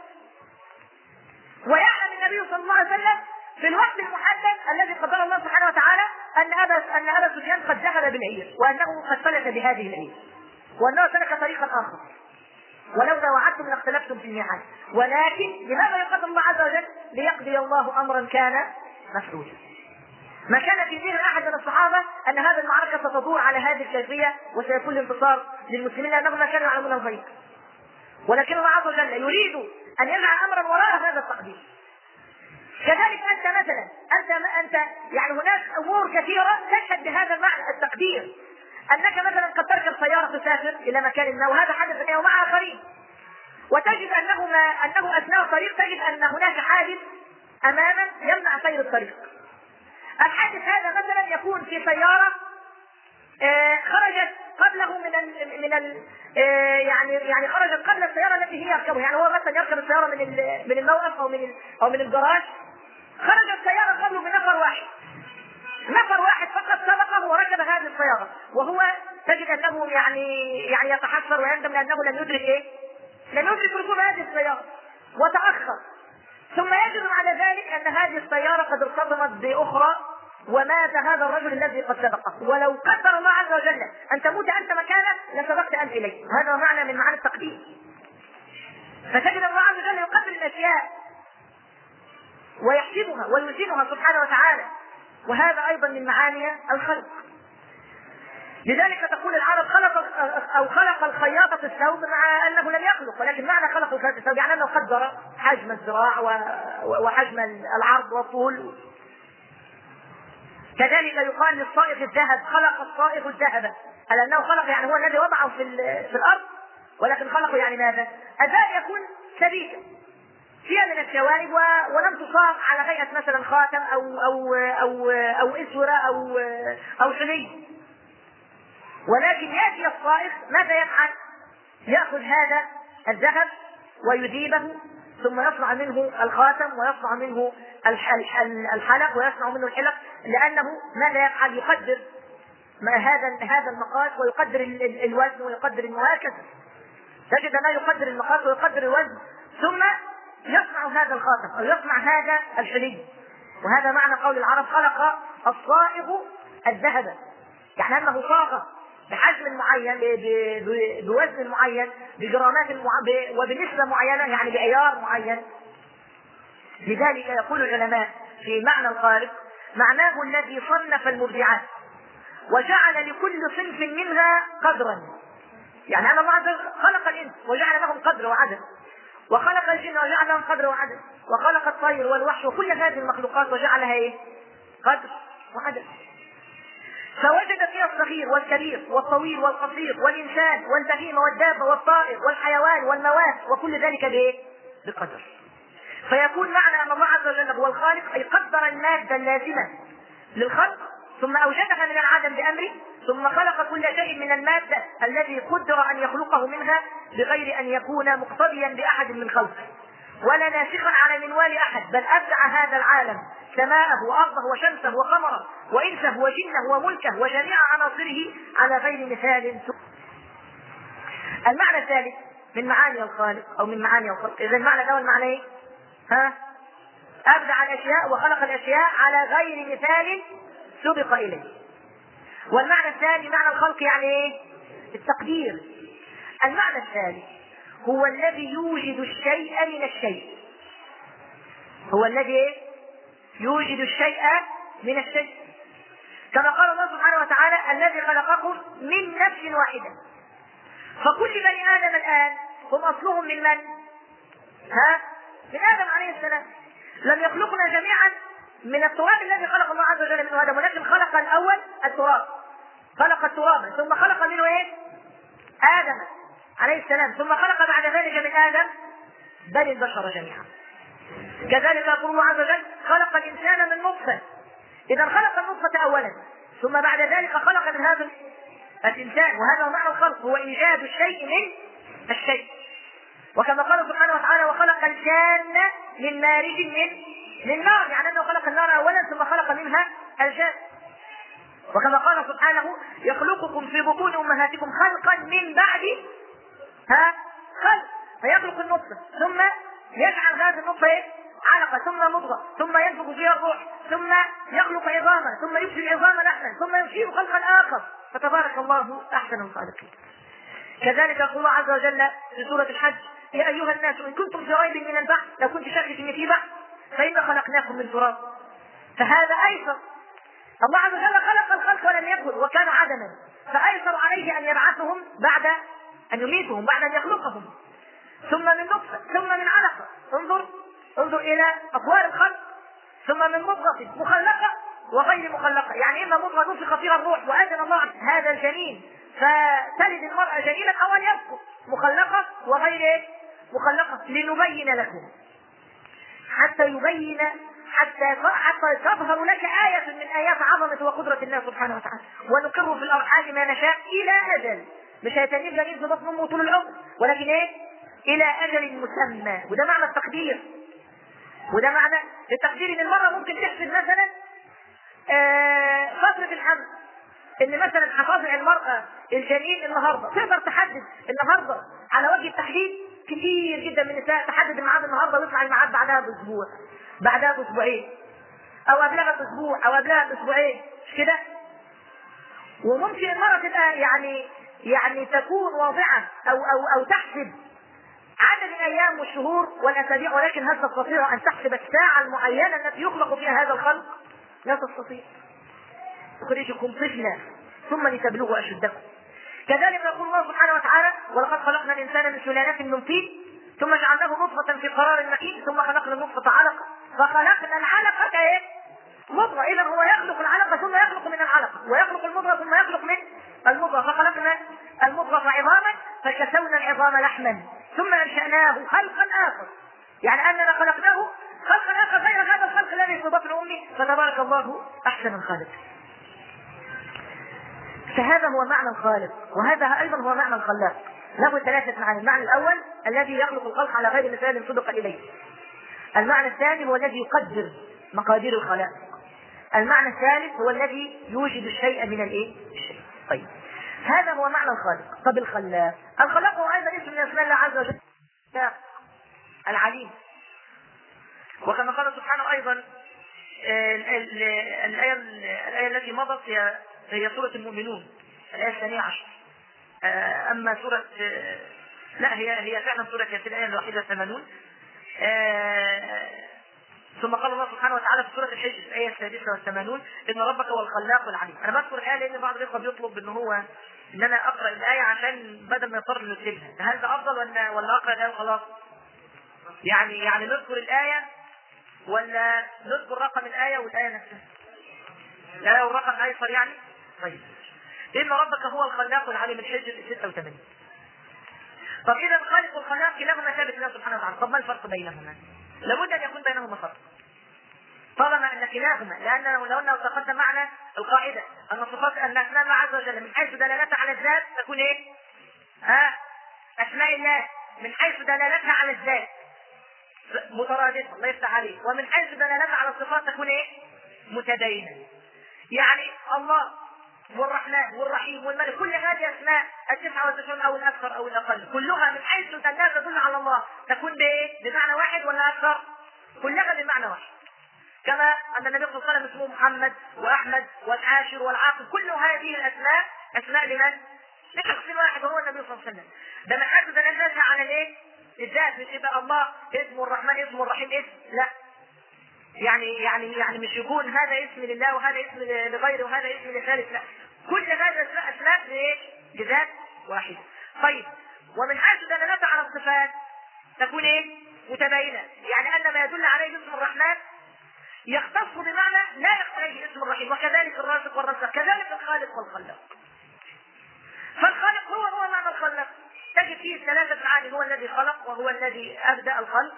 ويعلم النبي صلى الله عليه وسلم في الوقت المحدد الذي قدر الله سبحانه وتعالى ان ابا ان ابا سفيان قد ذهب بالعير وانه قد فلت بهذه العير وانه سلك طريقا اخر. ولو توعدتم لاختلفتم في الميعاد، ولكن لماذا يقدر الله عز وجل؟ ليقضي الله امرا كان مفعولا. ما كان في ذهن احد من الصحابه ان هذه المعركه ستدور على هذه الكيفيه وسيكون الانتصار للمسلمين لانهم ما كانوا يعلمون الغيب، ولكن الله عز وجل يريد ان يجعل امرا وراء هذا التقدير. كذلك انت مثلا انت انت يعني هناك امور كثيره تشهد بهذا المعنى التقدير، انك مثلا قد تركب سياره تسافر الى مكان ما، وهذا حدث لك ومع اخرين، وتجد انه ما انه اثناء الطريق تجد ان هناك حادث اماما يمنع سير الطريق. الحادث هذا مثلا يكون في سياره آه خرجت قبله من ال من ال آه يعني يعني خرجت قبل السياره التي هي يركبها، يعني هو مثلا يركب السياره من من الموقف او من او من الجراج، خرجت السياره قبله بنفر واحد، نفر واحد فقط سبقه وركب هذه السياره، وهو تجد انه يعني يعني يتحسر ويندم لانه لم يدرك ايه؟ لم يدرك ركوب هذه السياره وتاخر، ثم يجد بعد ذلك ان هذه السياره قد ارتطمت باخرى ومات هذا الرجل الذي قد سبقه. ولو قدر الله عز وجل ان تموت انت مكانه لسبقت انت اليه، هذا معنى من معاني التقدير. فتجد الله عز وجل يقدر الاشياء ويحسبها ويوزنها سبحانه وتعالى، وهذا ايضا من معاني الخلق. لذلك تقول العرب خلق او خلق الخياط في الثوب مع انه لم يخلق، ولكن معنى خلق الخياط في الثوب يعني انه قدر حجم الذراع وحجم العرض والطول. كذلك يقال للصائغ الذهب خلق الصائغ الذهب، هل انه خلق يعني هو الذي وضعه في في الارض، ولكن خلقه يعني ماذا؟ الذهب يكون سبيكا فيها من الشوائب ولم تصاب على هيئة مثلا خاتم أو أو أو أو إسورة أو أو حلي، ولكن يأتي الصائغ ماذا يفعل؟ يأخذ هذا الذهب ويذيبه ثم يصنع منه الخاتم ويصنع منه الحلق ويصنع منه الحلق، لأنه ماذا يفعل؟ يقدر ما هذا هذا المقاس ويقدر الوزن ويقدر المواكس، تجد ما يقدر المقاس ويقدر الوزن ثم يصنع هذا الخاتم أو يصنع هذا الحلي. وهذا معنى قول العرب خلق الصائغ الذهب، يعني أنه صاغ بحجم معين بوزن معين بجرامات وبنسبة معينة، يعني بعيار معين. لذلك يقول العلماء في معنى الخالق معناه الذي صنف المبدعات وجعل لكل صنف منها قدرا، يعني أن الله عز وجل خلق الإنس وجعل لهم قدر وعدد، وخلق الجن وجعل لهم قدر وعدد، وخلق الطير والوحش وكل هذه المخلوقات وجعلها ايه؟ قدر وعدد. فوجد فيها الصغير والكبير والطويل والقصير والإنسان والبهيمة والدابة والطائر والحيوان والمواد وكل ذلك بايه؟ بقدر. فيكون معنى أن الله عز وجل هو الخالق أي قدر المادة اللازمة للخلق ثم أوجدها من العدم بأمره، ثم خلق كل شيء من المادة الذي قدر أن يخلقه منها بغير أن يكون مقتضيا بأحد من خلقه ولا ناسخا على منوال أحد، بل أبدع هذا العالم سماءه وأرضه وشمسه وقمره وإنسه وجنه وملكه وجميع عناصره على غير مثال. المعنى الثالث من معاني الخالق أو من معاني الخلق، إذا المعنى الأول معنى إيه؟ ها؟ أبدع الأشياء وخلق الأشياء على غير مثال سبق إليه. والمعنى الثاني معنى الخلق يعني ايه؟ التقدير. المعنى الثالث هو الذي يوجد الشيء من الشيء، هو الذي ايه؟ يوجد الشيء من الشيء، كما قال الله سبحانه وتعالى الذي خلقكم من نفس واحدة. فكل بني آدم الآن هم أصلهم من من؟ ها؟ من آدم عليه السلام. لم يخلقنا جميعا من التراب الذي خلق الله عز وجل منه آدم، ولكن خلق الأول التراب، خلق التراب ثم خلق منه ايه؟ آدم عليه السلام، ثم خلق بعد ذلك من آدم بل البشر جميعا. كذلك يقول الله عز وجل خلق الإنسان من نطفة، إذا خلق النطفة أولا ثم بعد ذلك خلق من هذا الإنسان، وهذا هو معنى الخلق، هو إيجاد الشيء من الشيء. وكما قال سبحانه وتعالى وخلق الجان من مارج من من نار، يعني أنه خلق النار أولا ثم خلق منها الجان. وكما قال سبحانه يخلقكم في بطون أمهاتكم خلقا من بعد ها خلق، فيخلق النطفة ثم يجعل هذه النطفة ايه؟ علقة ثم مضغة ثم ينفخ فيها الروح ثم يخلق عظاما ثم يبشر العظام لحما ثم يشير خلقا آخر، فتبارك الله أحسن الخالقين. كذلك يقول الله عز وجل في سورة الحج يا أيها الناس إن كنتم في ريب من البحث، لو كنت شاكك إن في بحث فإن خلقناكم من تراب، فهذا أيسر. الله عز وجل خلق الخلق ولم يكن وكان عدما، فأيسر عليه أن يبعثهم بعد أن يميتهم بعد أن يخلقهم، ثم من نطفة ثم من علقة. انظر انظر إلى أطوار الخلق، ثم من مضغة مخلقة وغير مخلقة، يعني إما مضغة نفخ فيها الروح وأذن الله هذا الجنين فتلد المرأة جنينا أو أن يسقط، مخلقة وغير مخلقة، لنبين لكم حتى يبين حتى حتى تظهر لك آية من آيات عظمة وقدرة الله سبحانه وتعالى. ونقر في الأرحام ما نشاء إلى أجل، مش هيتنين جنين في بطن أمه طول العمر، ولكن إيه؟ إلى أجل مسمى. وده معنى التقدير، وده معنى التقدير إن المرة ممكن تحسب مثلا آه فترة الحمل، إن مثلا هتضع المرأة الجنين النهارده، تقدر تحدد النهارده على وجه التحديد. كثير جدا من النساء تحدد الميعاد النهارده ويطلع الميعاد بعدها باسبوع، بعدها باسبوعين، او قبلها باسبوع، او قبلها باسبوعين، مش كده؟ وممكن المرأة تبقى يعني يعني تكون واضعة او او او تحسب عدد الايام والشهور والاسابيع، ولكن هل تستطيع ان تحسب الساعة المعينة التي يخلق فيها هذا الخلق؟ لا تستطيع. يخرجكم طفلا ثم لتبلغوا اشدكم. كذلك يقول الله سبحانه وتعالى ولقد خلقنا الانسان من سلالة من طين ثم جعلناه نطفة في قرار مكين ثم خلقنا النطفة علقة فخلقنا العلقة ايه؟ مضغة. اذا هو يخلق العلقة ثم يخلق من العلقة ويخلق المضغة ثم يخلق من المضغة، فخلقنا المضغة عظاما فكسونا العظام لحما ثم انشأناه خلقا آخر يعني أننا خلقناه خلقا آخر غير هذا الخلق الذي في بطن أمي، فتبارك الله أحسن الخالق. فهذا هو معنى الخالق، وهذا أيضا هو معنى الخلاق. له ثلاثة معاني. المعنى الأول الذي يخلق الخلق على غير مثال سبق إليه. المعنى الثاني هو الذي يقدر مقادير الخلائق. المعنى الثالث هو الذي يوجد الشيء من الايه؟ الشيء. طيب هذا هو معنى الخالق. طب الخلاق، الخلاق هو ايضا اسم من اسماء الله عز وجل العليم. وكما قال سبحانه ايضا الايه الايه التي مضت هي هي سوره المؤمنون الايه الثانيه عشر. اما سوره لا هي هي فعلا سوره ياسين الايه الواحده والثمانون. ثم قال الله سبحانه وتعالى في سورة الحج الآية السادسة والثمانون إن ربك هو الخلاق العليم. أنا بذكر الآية لأن بعض الإخوة بيطلب إن هو إن أنا أقرأ الآية عشان بدل ما يضطر نكتبها. هل ده أفضل ولا ولا أقرأ الآية وخلاص؟ يعني يعني نذكر الآية ولا نذكر رقم الآية والآية نفسها؟ الآية والرقم أيسر يعني؟ طيب. إن ربك هو الخلاق العليم الحج ستة وثمانين. طب إذا الخالق والخلاق كلاهما ثابت لله سبحانه وتعالى، طب ما الفرق بينهما؟ لابد أن يكون بينهما فرق. طالما أن كلاهما، لأنه لو أنه تقدم معنا القاعدة أن صفات أن أسماء الله عز وجل من حيث دلالتها على الذات تكون إيه؟ ها؟ أسماء الله من حيث دلالتها على الذات مترادفة، الله يفتح عليه، ومن حيث دلالتها على الصفات تكون إيه؟ متباينة. يعني الله والرحمن والرحيم والملك كل هذه أسماء التسعة والتسعون أو الأكثر أو الأقل كلها من حيث أنها تدل على الله تكون بإيه؟ بمعنى واحد ولا أكثر؟ كلها بمعنى واحد. كما أن النبي صلى الله عليه وسلم اسمه محمد وأحمد والعاشر والعاقب، كل هذه الأسماء أسماء لمن؟ لشخص واحد وهو النبي صلى الله عليه وسلم. ده من حيث دلالتها على الإيه؟ الذات، مش يبقى الله اسمه الرحمن اسمه الرحيم اسم، لا. يعني يعني يعني مش يكون هذا اسم لله وهذا اسم لغيره وهذا اسم لثالث، لا. كل هذا اسماء اسماء لايه؟ لذات واحده. طيب ومن حيث دلالتها على الصفات تكون ايه؟ متباينه، يعني ان ما يدل عليه اسم الرحمن يختص بمعنى لا يختص عليه اسم الرحيم، وكذلك الرازق والرزاق، كذلك الخالق والخلاق. فالخالق هو هو معنى الخلاق، تجد فيه ثلاثه معاني: هو الذي خلق، وهو الذي ابدا الخلق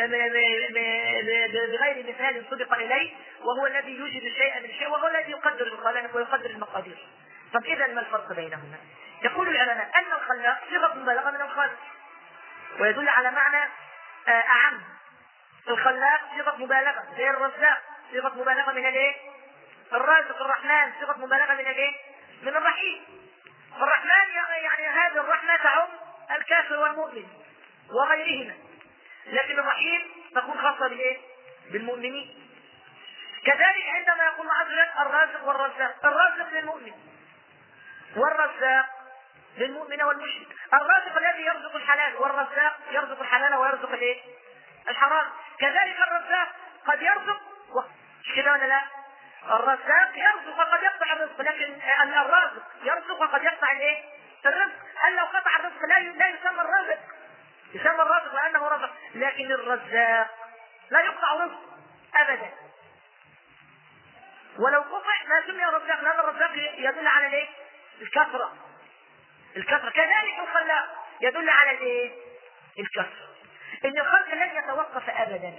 بغير مثال سبق اليه، وهو الذي يوجد الشيء من شيء، وهو الذي يقدر الخلائق ويقدر المقادير. طب اذا ما الفرق بينهما؟ يقول العلماء ان الخلاق صيغه مبالغه من الخالق ويدل على معنى اعم. الخلاق صيغه مبالغه، زي الرزاق صيغه مبالغه من الايه؟ الرازق. الرحمن صيغه مبالغه من الايه؟ من الرحيم. الرحمن يعني هذه الرحمه تعم الكافر والمؤمن وغيرهما، لكن الرحيم تكون خاصة بالايه؟ بالمؤمنين. كذلك عندما يقول عز الرازق والرزاق، الرازق للمؤمن والرزاق للمؤمن والمشرك. الرازق الذي يرزق الحلال، والرزاق يرزق الحلال ويرزق الايه؟ الحرام. كذلك الرزاق قد يرزق و... كده ولا لا؟ الرزاق يرزق وقد يقطع الرزق، لكن الرازق يرزق وقد يقطع الايه؟ الرزق. هل لو قطع الرزق لا لا يسمى الرازق، يسمى الرازق لأنه رزق، لكن الرزاق لا يقطع رزق أبدا. ولو قطع ما سمي الرزاق، لأن الرزاق يدل على الايه؟ الكثرة. الكثرة. كذلك الخلاق يدل على الايه؟ الكثرة. إن الخلق لن يتوقف أبدا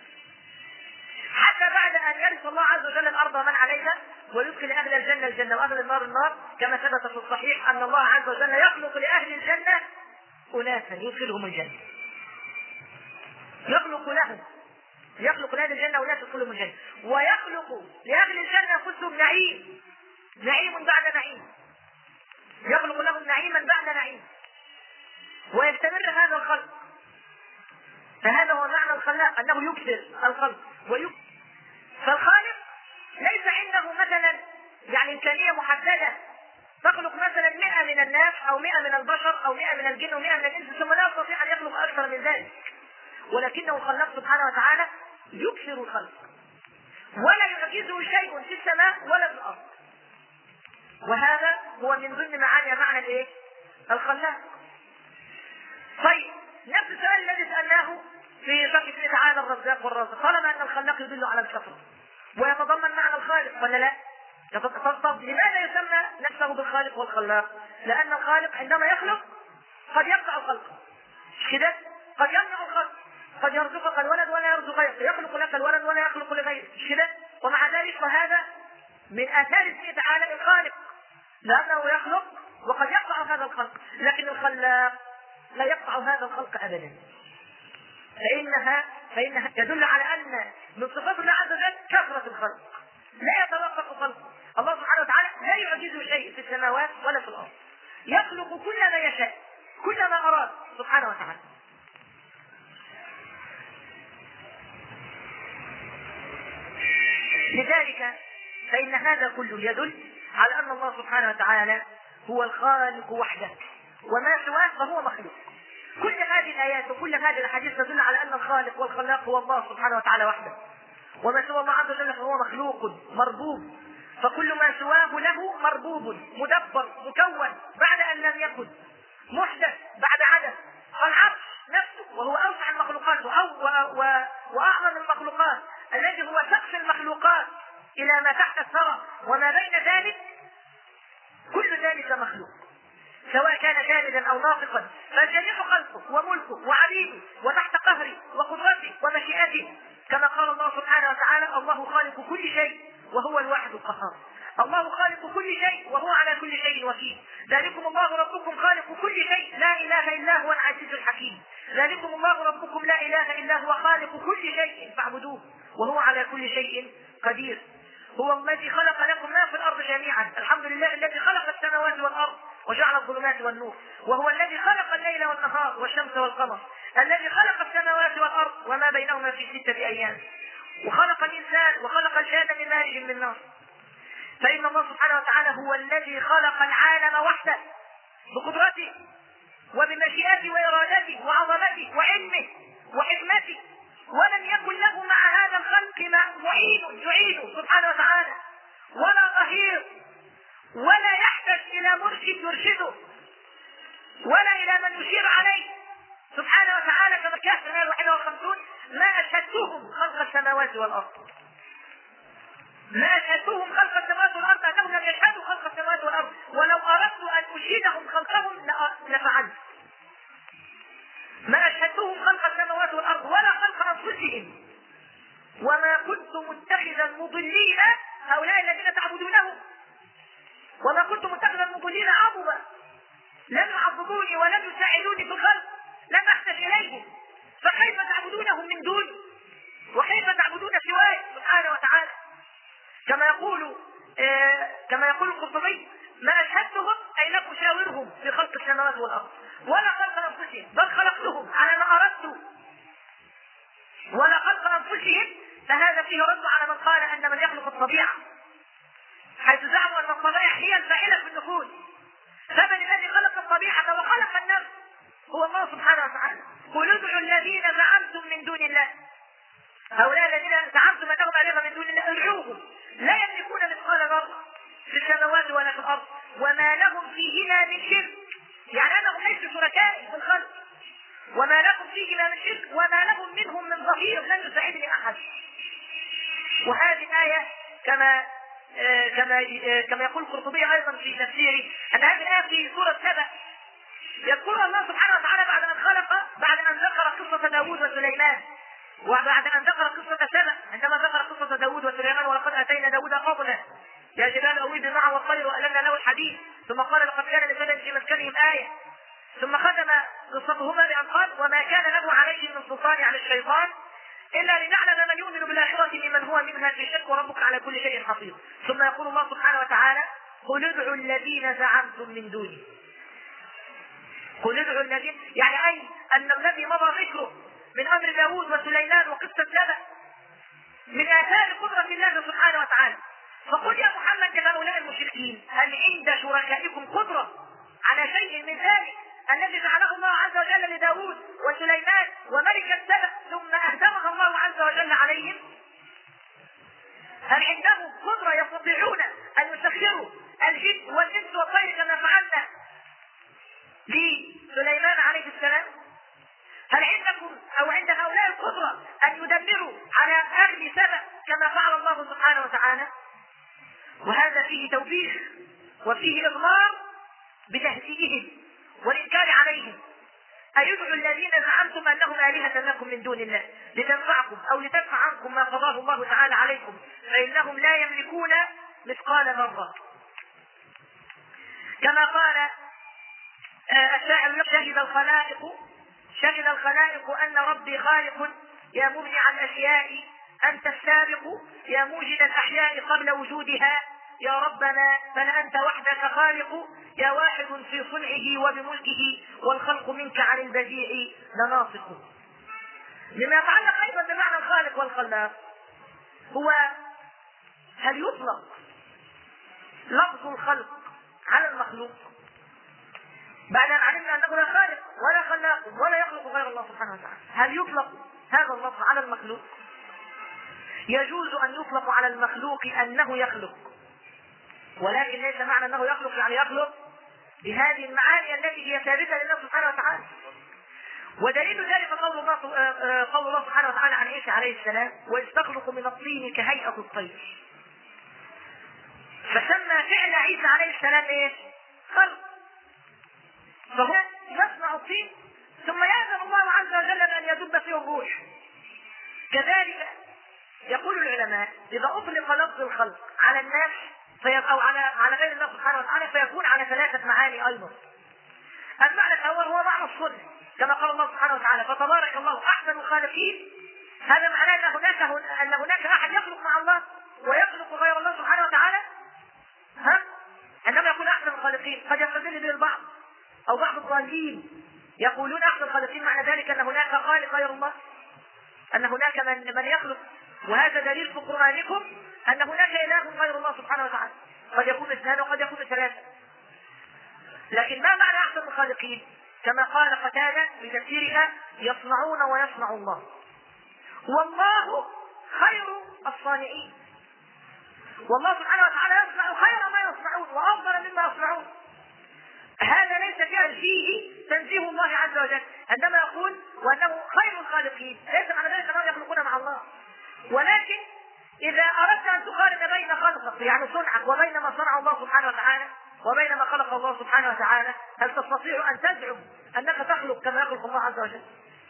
حتى بعد أن يرث الله عز وجل الأرض ومن عليها ويدخل أهل الجنة الجنة وأهل النار النار، كما ثبت في الصحيح أن الله عز وجل يخلق لأهل الجنة أناسا يدخلهم الجنة. يخلق لهم يخلق لأهل الجنة أناسا يدخلهم الجنة، ويخلق لأهل الجنة أنفسهم نعيم نعيم بعد نعيم، يخلق لهم نعيما بعد نعيم، ويستمر هذا الخلق. فهذا هو معنى الخلاق، أنه يكثر الخلق ويكثر. فالخالق ليس عنده مثلا يعني إمكانية محددة تخلق مثلا مئة من الناس أو مئة من البشر أو مئة من الجن ومئة من الإنس ثم لا يستطيع أن يخلق أكثر من ذلك، ولكنه الخلاق سبحانه وتعالى يكثر الخلق ولا يعجزه شيء في السماء ولا في الأرض. وهذا هو من ضمن معاني معنى الايه؟ الخلاق. طيب نفس السؤال الذي سألناه في شرح تعالى الرزاق والرازق، طالما أن الخلاق يدل على الكثرة ويتضمن معنى الخالق ولا لا؟ طب لماذا يسمى نفسه بالخالق والخلاق؟ لأن الخالق عندما يخلق قد يقطع الخلق كده، قد يمنع الخلق، قد يرزقك الولد ولا يرزق غيرك، يخلق لك الولد ولا يخلق لغيرك كده. ومع ذلك فهذا من آثار اسمه تعالى الخالق، لأنه يخلق وقد يقطع هذا الخلق، لكن الخلاق لا يقطع هذا الخلق أبدا. فإنها فإنها تدل على أن من صفات الله عز وجل كثرة الخلق، لا يتوقف خلقه. الله سبحانه وتعالى لا يعجزه شيء في السماوات ولا في الأرض، يخلق كل ما يشاء كل ما أراد سبحانه وتعالى. لذلك فإن هذا كله يدل على أن الله سبحانه وتعالى هو الخالق وحده، وما سواه فهو مخلوق. كل هذه الآيات وكل هذه الأحاديث تدل على أن الخالق والخلاق هو الله سبحانه وتعالى وحده، وما سوى الله عز وجل فهو مخلوق مربوب، فكل ما سواه له مربوب مدبر مكون بعد أن لم يكن، محدث بعد عدم. العرش نفسه وهو أوسع المخلوقات وأعظم المخلوقات الذي هو سقف المخلوقات إلى ما تحت الثرى وما بين ذلك، كل ذلك مخلوق سواء كان جامدا أو ناطقا، فالجميع خلقه وملكه وعبيده وتحت قهره وقدرته ومشيئته، كما قال الله سبحانه وتعالى: الله خالق كل شيء وهو الواحد القهار. الله خالق كل شيء وهو على كل شيء وكيل. ذلكم الله ربكم خالق كل شيء لا إله إلا هو العزيز الحكيم. ذلكم الله ربكم لا إله إلا هو خالق كل شيء فاعبدوه وهو على كل شيء قدير. هو الذي خلق لكم ما في الأرض جميعا. الحمد لله الذي خلق السماوات والأرض وجعل الظلمات والنور، وهو الذي خلق الليل والنهار والشمس والقمر، الذي خلق السماوات والأرض وما بينهما في ستة أيام، وخلق الإنسان وخلق الجان من مارج من نار. فإن الله سبحانه وتعالى هو الذي خلق العالم وحده بقدرته وبمشيئته وإرادته وعظمته وعلمه وحكمته، ولم يكن له مع هذا الخلق معين يعينه سبحانه وتعالى، ولا ظهير، ولا يحتاج إلى مرشد يرشده، ولا إلى من يشير عليه سبحانه وتعالى، كما كان في الآية واحد وخمسين: ما أشهدتهم خلق السماوات والأرض. ما أشهدتهم خلق السماوات والأرض أنهم لم يشهدوا خلق السماوات والأرض، ولو أردت أن أشهدهم خلقهم لفعلت. ما أشهدتهم خلق السماوات والأرض ولا خلق أنفسهم، وما كنت متخذا المضلين هؤلاء الذين تعبدونهم، وما كنت متخذا المضلين عضدا، لم يعضدوني ولم يساعدوني في الخلق، لم أحتج إليهم، فكيف تعبدونهم من دوني وكيف تعبدون سواي سبحانه وتعالى؟ كما يقول آه كما يقول القرطبي: ما أشهدتهم أي لم أشاورهم في خلق السماوات والأرض ولا خلق أنفسهم، بل خلقتهم على ما أردت ولا خلق أنفسهم. فهذا فيه رد على من قال أن من يخلق الطبيعة، حيث زعموا أن الطبيعة هي الفاعلة في النفوذ. فمن الذي خلق الطبيعة وخلق النفس؟ هو الله سبحانه وتعالى. قل ادعوا الذين زعمتم من دون الله، هؤلاء الذين زعمتم أنهم آلهة من دون الله ادعوهم، لا يملكون مثقال ذرة في السماوات ولا في الأرض وما لهم فيهما من شرك، يعني أنهم ليسوا شركاء في الخلق، وما لهم فيهما من شرك وما لهم منهم من ظهير لن يساعدني أحد. وهذه الآية كما آه كما آه كما يقول القرطبي أيضا في تفسيره أن هذه الآية في سورة سبأ يذكرها الله سبحانه وتعالى بعد أن خلق بعد أن ذكر قصة داود وسليمان، وبعد أن ذكر قصة سبأ عندما ذكر قصة داود وسليمان: ولقد أتينا داود فضلا يا جبال أويبي معه والطير وألنا له الحديد. ثم قال: لقد كان لسبأ في مسكنهم آية. ثم ختم قصتهما بأن قال: وما كان له عليه من سلطان على الشيطان إلا لنعلم من يؤمن بالآخرة ممن هو منها في شك وربك على كل شيء حفيظ. ثم يقول الله سبحانه وتعالى: قل ادعوا الذين زعمتم من دوني. قل ادعوا الذين، يعني أي أن الذي مضى ذكره من أمر داود وسليمان وقصة سبأ من آثار قدرة الله سبحانه وتعالى. فقل يا محمد لهؤلاء المشركين: هل عند شركائكم قدرة على شيء من ذلك الذي جعله الله عز وجل لداود وسليمان وملك سبأ ثم أهدمها الله عز وجل عليهم؟ هل عندهم قدرة يستطيعون أن يسخروا الجن والإنس والطير كما فعلنا لسليمان عليه السلام؟ هل عندكم أو عند هؤلاء القدرة أن يدمروا على أهل سبأ كما فعل الله سبحانه وتعالى؟ وهذا فيه توبيخ وفيه إضمار بتهزيئهم والإنكار عليهم، أيدعو الذين زعمتم أنهم آلهة لكم من دون الله لتنفعكم أو لتدفع عنكم ما قضاه الله تعالى عليكم فإنهم لا يملكون مثقال ذرة. كما قال الشاعر: شهد الخلائق شهد الخلائق أن ربي خالق، يا مبدع الأشياء أنت السابق، يا موجد الأحياء قبل وجودها، يا ربنا فلأنت وحدك خالق، يا واحد في صنعه وبملكه، والخلق منك عن البديع لناطق. لما يتعلق أيضا بمعنى الخالق والخلاق، هو هل يطلق لفظ الخلق على المخلوق بعد أن علمنا أنه لا خالق ولا خلاق ولا يخلق غير الله سبحانه وتعالى؟ هل يطلق هذا اللفظ على المخلوق؟ يجوز أن يطلق على المخلوق أنه يخلق، ولكن ليس معنى أنه يخلق يعني يخلق بهذه المعاني التي هي ثابتة لله سبحانه وتعالى. ودليل ذلك قول الله قول الله سبحانه وتعالى عن عيسى عليه السلام: وإذ تخلق من الطين كهيئة الطير. فسمى فعل عيسى عليه السلام ايه؟ خلق. فهو يصنع الطين ثم يأذن الله عز وجل بأن يدب فيه الروح. كذلك يقول العلماء: إذا أطلق لفظ الخلق على الناس أو على على غير الله سبحانه وتعالى فيكون على ثلاثة معاني أيضا. المعنى الأول هو معنى الصنع، كما قال الله سبحانه وتعالى: فتبارك الله أحسن الخالقين. هذا معناه أن هناك أن هناك أحد يخلق مع الله ويخلق غير الله سبحانه وتعالى؟ ها؟ عندما يقول أحسن الخالقين قد يستدل به البعض أو بعض الضالين يقولون أحسن الخالقين معنى ذلك أن هناك خالق غير الله، أن هناك من من يخلق، وهذا دليل في قرآنكم أن هناك إله غير الله سبحانه وتعالى، قد يكون اثنان وقد يكون ثلاثة. لكن ما معنى أحسن الخالقين؟ كما قال قتادة في تفسيرها: يصنعون ويصنع الله، والله خير الصانعين. والله سبحانه وتعالى يصنع خير ما يصنعون وأفضل مما يصنعون. هذا ليس فعل فيه تنزيه الله عز وجل عندما يقول وأنه خير الخالقين، ليس معنى ذلك أنهم يخلقون مع الله. ولكن إذا أردت أن تقارن بين خلقك يعني صنعك وبين ما صنع الله سبحانه وتعالى وبين ما خلق الله سبحانه وتعالى، هل تستطيع أن تزعم أنك تخلق كما يخلق الله عز وجل؟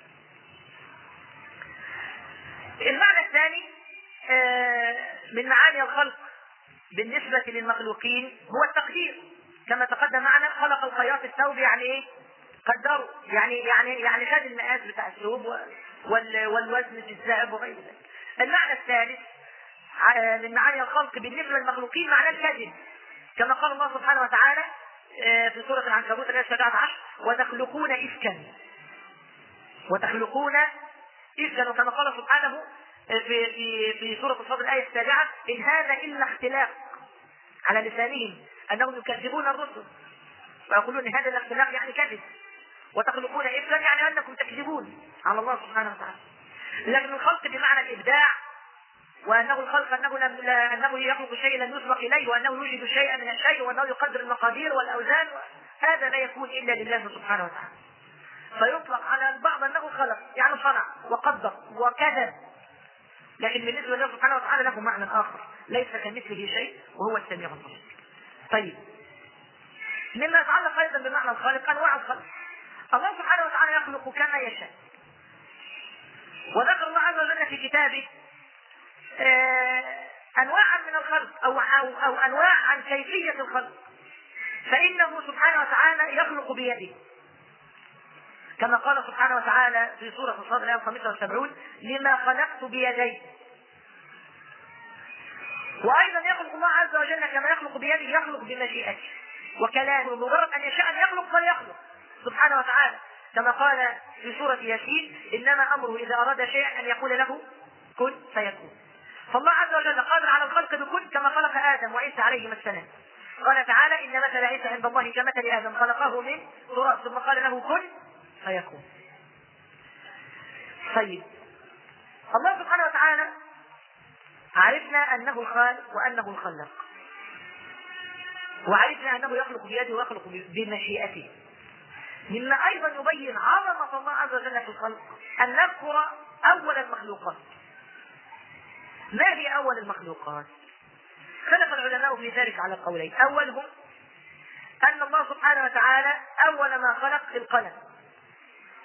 المعنى الثاني من معاني الخلق بالنسبة للمخلوقين هو التقدير، كما تقدم معنا: خلق الخياط الثوب يعني ايه؟ قدره، يعني يعني يعني خد المقاس بتاع الثوب والوزن في الذهب وغير ذلك. المعنى الثالث من معاني الخلق بالنسبة للمخلوقين معنى الكذب، كما قال الله سبحانه وتعالى في سورة العنكبوت الآية السابعة عشر: وتخلقون إفكا وتخلقون إفكا وكما قال سبحانه في في في سورة الصاد الآية السابعة: إن هذا إلا اختلاق، على لسانهم أنهم يكذبون الرسل ويقولون إن هذا الاختلاق يعني كذب، وتخلقون إفكا يعني أنكم تكذبون على الله سبحانه وتعالى. لكن الخلق بمعنى الإبداع، وأنه الخلق أنه, أنه يخلق شيئا لم يسبق إليه، وأنه يوجد شيئا من الشيء، وأنه يقدر المقادير والأوزان، هذا لا يكون إلا لله سبحانه وتعالى. فيطلق على البعض أنه خلق يعني صنع وقدر وكذب، لكن بالنسبة لله سبحانه وتعالى له معنى آخر ليس كمثله شيء وهو السميع البصير. طيب، مما يتعلق أيضا بمعنى الخالق أنواع الخلق. الله سبحانه وتعالى يخلق كما يشاء، وذكر الله عز وجل في كتابه أنواعا من الخلق أو, أو, أو أنواع عن كيفية الخلق. فإنه سبحانه وتعالى يخلق بيده، كما قال سبحانه وتعالى في سورة الصاد الآية خمسة وسبعين: لما خلقت بيدي. وأيضا يخلق الله عز وجل كما يخلق بيده، يخلق بمشيئته وكلامه، مجرد أن يشاء أن يخلق فليخلق سبحانه وتعالى، كما قال في سورة ياسين: إنما أمره إذا أراد شيئا أن يقول له كن فيكون. فالله عز وجل قادر على الخلق بكل، كما خلق آدم وعيسى عليهما السلام. قال تعالى: إن مثل عيسى عند الله كمثل آدم خلقه من تراب ثم قال له كن فيكون. طيب، الله سبحانه وتعالى عرفنا أنه الخالق وأنه الخلاق، وعرفنا أنه يخلق بيده ويخلق بمشيئته. مما أيضا يبين عظمة الله عز وجل في الخلق أن نذكر أول المخلوقات. ما هي أول المخلوقات؟ خلق العلماء في ذلك على قولين: أولهم أن الله سبحانه وتعالى أول ما خلق القلم،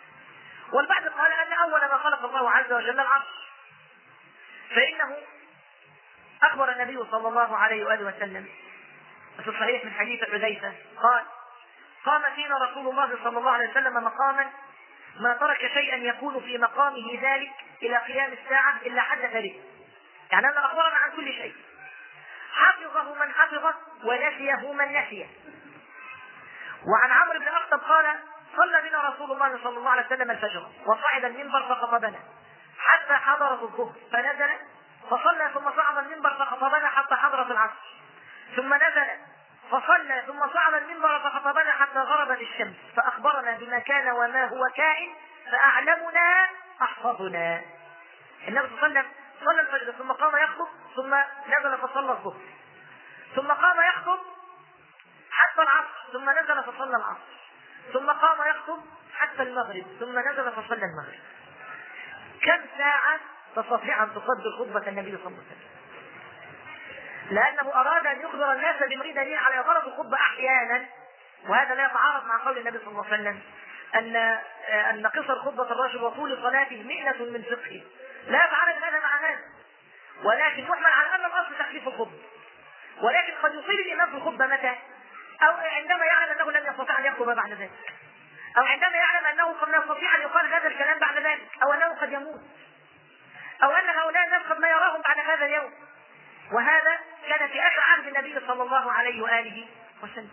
والبعض قال أن أول ما خلق الله عز وجل العرش، فإنه أخبر النبي صلى الله عليه وآله وسلم في الصحيح من حديث حذيفة قال: قام فينا رسول الله صلى الله عليه وسلم مقاما ما ترك شيئا يكون في مقامه ذلك إلى قيام الساعة إلا حدث به، يعني أن أخبرنا عن كل شيء، حفظه من حفظه ونسيه من نسيه. وعن عمرو بن أخطب قال: صلى بنا رسول الله صلى الله عليه وسلم الفجر وصعد المنبر فخطبنا حتى حضرت الظهر فنزل فصلى ثم صعد المنبر فخطبنا حتى حضرت العصر ثم نزل فصلى ثم صعد المنبر فخطبنا حتى غربت الشمس فأخبرنا بما كان وما هو كائن فأعلمنا أحفظنا. النبي صلى الله عليه وسلم صلى الفجر ثم قام يخطب ثم نزل فصلى الظهر ثم قام يخطب حتى العصر ثم نزل فصلى العصر ثم قام يخطب حتى المغرب ثم نزل فصلى المغرب. كم ساعة تستطيع أن تصدر خطبة النبي صلى الله عليه وسلم؟ لأنه أراد أن يخبر الناس بمريد دليل على غرض الخطبة أحيانا، وهذا لا يتعارض مع قول النبي صلى الله عليه وسلم أن أن قصر خطبة الرجل وطول صلاته مئنة من فقهه، لا يتعارض هذا مع هذا، ولكن يحمل على أن الأصل تخفيف الخطبة، ولكن قد يصيب الإمام في الخطبة متى؟ أو عندما يعلم أنه لم يستطيع أن يخطب بعد ذلك، أو عندما يعلم أنه قد لا يستطيع أن يقال هذا الكلام بعد ذلك، أو أنه قد يموت، أو أن هؤلاء الناس قد ما يراهم بعد هذا اليوم. وهذا كان في آخر عهد النبي صلى الله عليه وآله وسلم.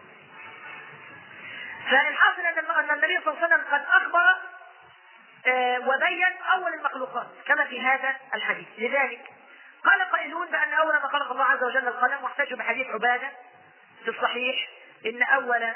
فالحاصل أن النبي صلى الله عليه وسلم قد أخبر وبين أول المخلوقات كما في هذا الحديث. لذلك قال قائلون بأن أول ما خلق الله عز وجل القلم، واحتجوا بحديث عبادة في الصحيح إن أول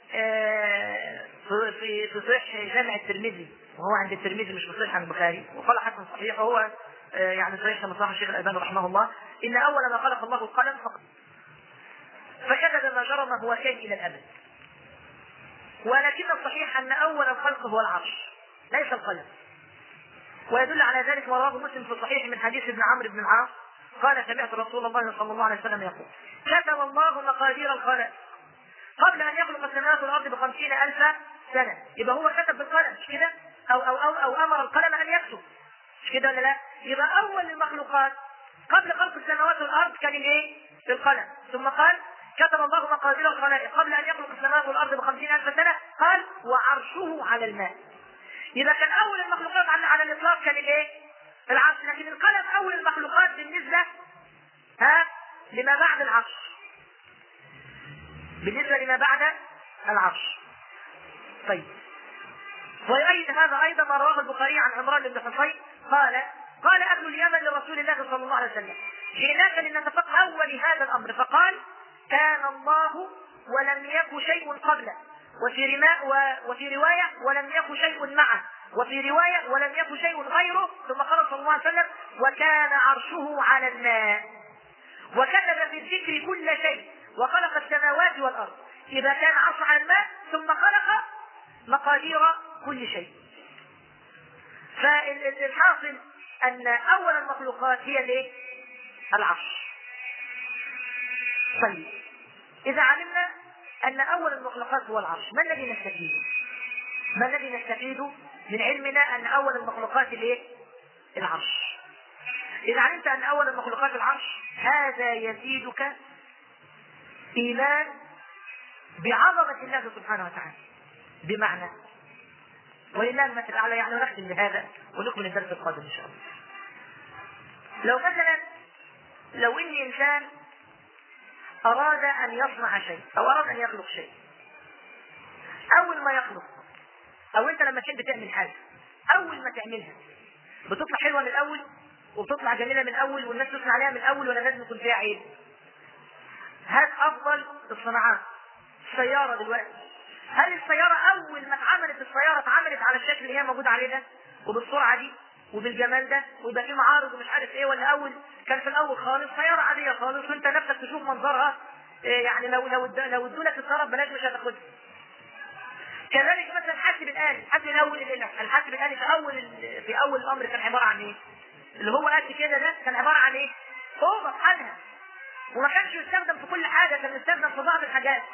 في في صحيح جامع الترمذي، وهو عند الترمذي مش في صحيح البخاري، وقال حسن صحيح، وهو يعني صحيح كما صح الشيخ الألباني رحمه الله، إن أول ما خلق الله القلم فقط فكتب ما جرى ما هو كان إلى الأبد. ولكن الصحيح أن أول الخلق هو العرش ليس القلم، ويدل على ذلك ما رواه مسلم في الصحيح من حديث ابن عمرو بن العاص قال: سمعت رسول الله صلى الله عليه وسلم يقول: كتب الله مقادير الخلائق قبل أن يخلق السماوات والأرض بخمسين ألف سنة. يبقى هو كتب بالقلم مش كده؟ أو, أو, أو, أو أمر القلم أن يكتب مش كده ولا لا؟ يبقى أول المخلوقات قبل خلق السماوات والأرض كان الايه؟ القلم. ثم قال: كتب الله مقادير الخلائق قبل أن يخلق السماوات والأرض بخمسين ألف سنة، قال: وعرشه على الماء. إذا كان أول المخلوقات على, على الإطلاق كان الايه؟ العرش، لكن القلم أول المخلوقات بالنسبة ها لما بعد العرش، بالنسبة لما بعد العرش. طيب، ويؤيد هذا أيضا ما رواه البخاري عن عمران بن حصين قال: قال أهل اليمن لرسول الله صلى الله عليه وسلم: جئناك لنتفقه أول هذا الأمر، فقال: كان الله ولم يكن شيء قبله، وفي رماء وفي رواية ولم يكن شيء معه، وفي رواية ولم يكن شيء غيره، ثم قال صلى الله عليه وسلم: وكان عرشه على الماء، وكتب في الذكر كل شيء، وخلق السماوات والأرض. إذا كان عرشه على الماء ثم خلق مقادير كل شيء. فالحاصل أن أول المخلوقات هي الايه؟ العرش. طيب، إذا علمنا أن أول المخلوقات هو العرش، ما الذي نستفيده؟ ما الذي نستفيده من علمنا أن أول المخلوقات الايه؟ العرش. إذا علمت أن أول المخلوقات العرش، هذا يزيدك إيمان بعظمة الله سبحانه وتعالى. بمعنى، ولله المثل الأعلى، يعني نختم بهذا ونكمل الدرس القادم إن شاء الله. لو مثلا لو إن إنسان أراد أن يصنع شيء أو أراد أن يخلق شيء، أول ما يخلق، أو أنت لما تحب تعمل حاجة أول ما تعملها بتطلع حلوة من الأول وبتطلع جميلة من الأول والناس تسمع عليها من الأول، ولا لازم يكون فيها عيب؟ هات أفضل الصناعات، السيارة دلوقتي، هل السيارة أول ما اتعملت السيارة اتعملت على الشكل اللي هي موجودة عليه ده وبالسرعة دي وبالجمال ده ويبقى فيه معارض ومش عارف ايه، ولا أول كان في الأول خالص سيارة عادية خالص وأنت نفسك تشوف منظرها إيه، يعني لو لو لو ادوا لك السيارة ببلاش مش هتاخدها. كذلك مثلا الحاسب الآلي، الحاسب الأول الحاسب الآلي في أول في أول الأمر كان عبارة عن ايه؟ اللي هو قد كده ده كان عبارة عن ايه؟ صوبة بحالها، وما كانش يستخدم في كل حاجة، كان يستخدم في بعض الحاجات.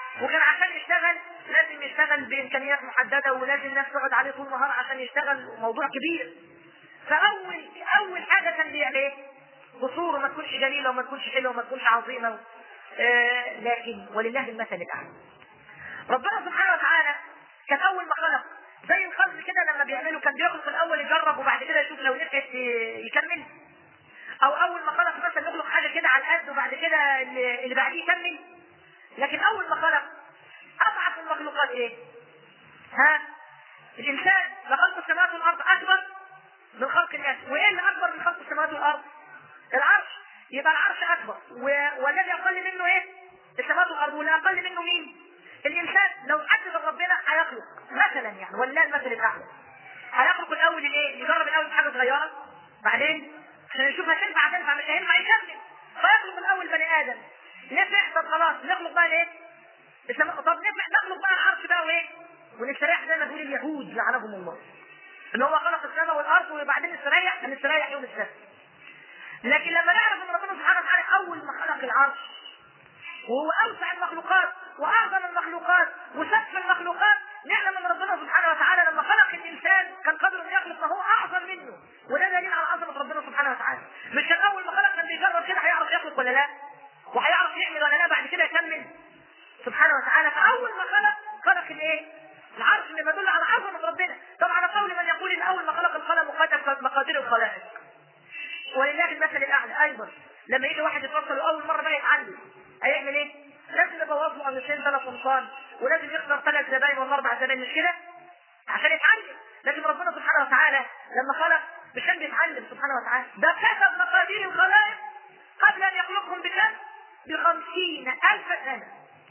وكان عشان يشتغل لازم يشتغل بامكانيات محدده، ولازم الناس تقعد عليه طول النهار عشان يشتغل، موضوع كبير. فاول اول حاجه كان بيعمل ايه؟ قصوره ما تكونش جميله وما تكونش حلوه وما تكونش عظيمه. آه لكن ولله المثل الاعلى. ربنا سبحانه وتعالى كان اول ما خلق زي الخلق كده لما بيعملوا، كان بيخلق الاول يجرب وبعد كده يشوف لو نفعت يكمل. او اول ما خلق مثلا يخلق حاجه كده على القد وبعد كده اللي بعديه يكمل. لكن اول ما خلق اضعف المخلوقات ايه؟ ها؟ الانسان. لخلق السماوات والارض اكبر من خلق الناس. وايه اللي اكبر من خلق السماوات والارض؟ العرش. يبقى العرش اكبر، والذي اقل منه ايه؟ السماوات والارض. واللي اقل منه مين؟ الانسان. لو حدد ربنا هيخلق مثلا يعني، ولا المثل الاعلى، هيخلق الاول الايه؟ يجرب الاول حاجه صغيره، بعدين عشان يشوف هتنفع هتنفع مش هينفع يكمل. فيخلق الاول بني ادم، نفع طب خلاص نخلق بقى ايه؟ طب نفع نخلق بقى العرش بقى وايه؟ ونستريح زي ما بيقول اليهود لعنهم الله، ان هو خلق السماء والارض وبعدين استريح، هنستريح يوم السبت. لكن لما نعرف ان ربنا سبحانه وتعالى اول ما خلق العرش وهو اوسع المخلوقات واعظم المخلوقات وسقف المخلوقات، نعلم ان ربنا سبحانه وتعالى لما خلق الانسان كان قادر ان يخلق ما هو اعظم منه. وده دليل على عظمه ربنا سبحانه وتعالى. مش كان اول ما خلق كان بيجرب كده هيعرف يخلق ولا لا؟ وهيعرف يعمل ولا لا بعد كده يكمل؟ سبحانه وتعالى. فاول ما خلق خلق الايه؟ العرش، اللي يدل على عظمه ربنا. طبعا على قول من يقول ان اول ما خلق القلم وكتب مقادير الخلائق. ولله المثل الاعلى ايضا. لما يجي واحد يفصل اول مره بقى يتعلم هيعمل ايه؟ لازم يبوظ له قميصين ثلاث قمصان، ولازم يخسر ثلاث زباين ولا اربع زباين، مش كده؟ عشان يتعلم. لكن ربنا سبحانه وتعالى لما خلق مش كان بيتعلم سبحانه وتعالى، ده كتب مقادير الخلائق قبل ان يخلقهم بكم؟ بخمسين الف سنه.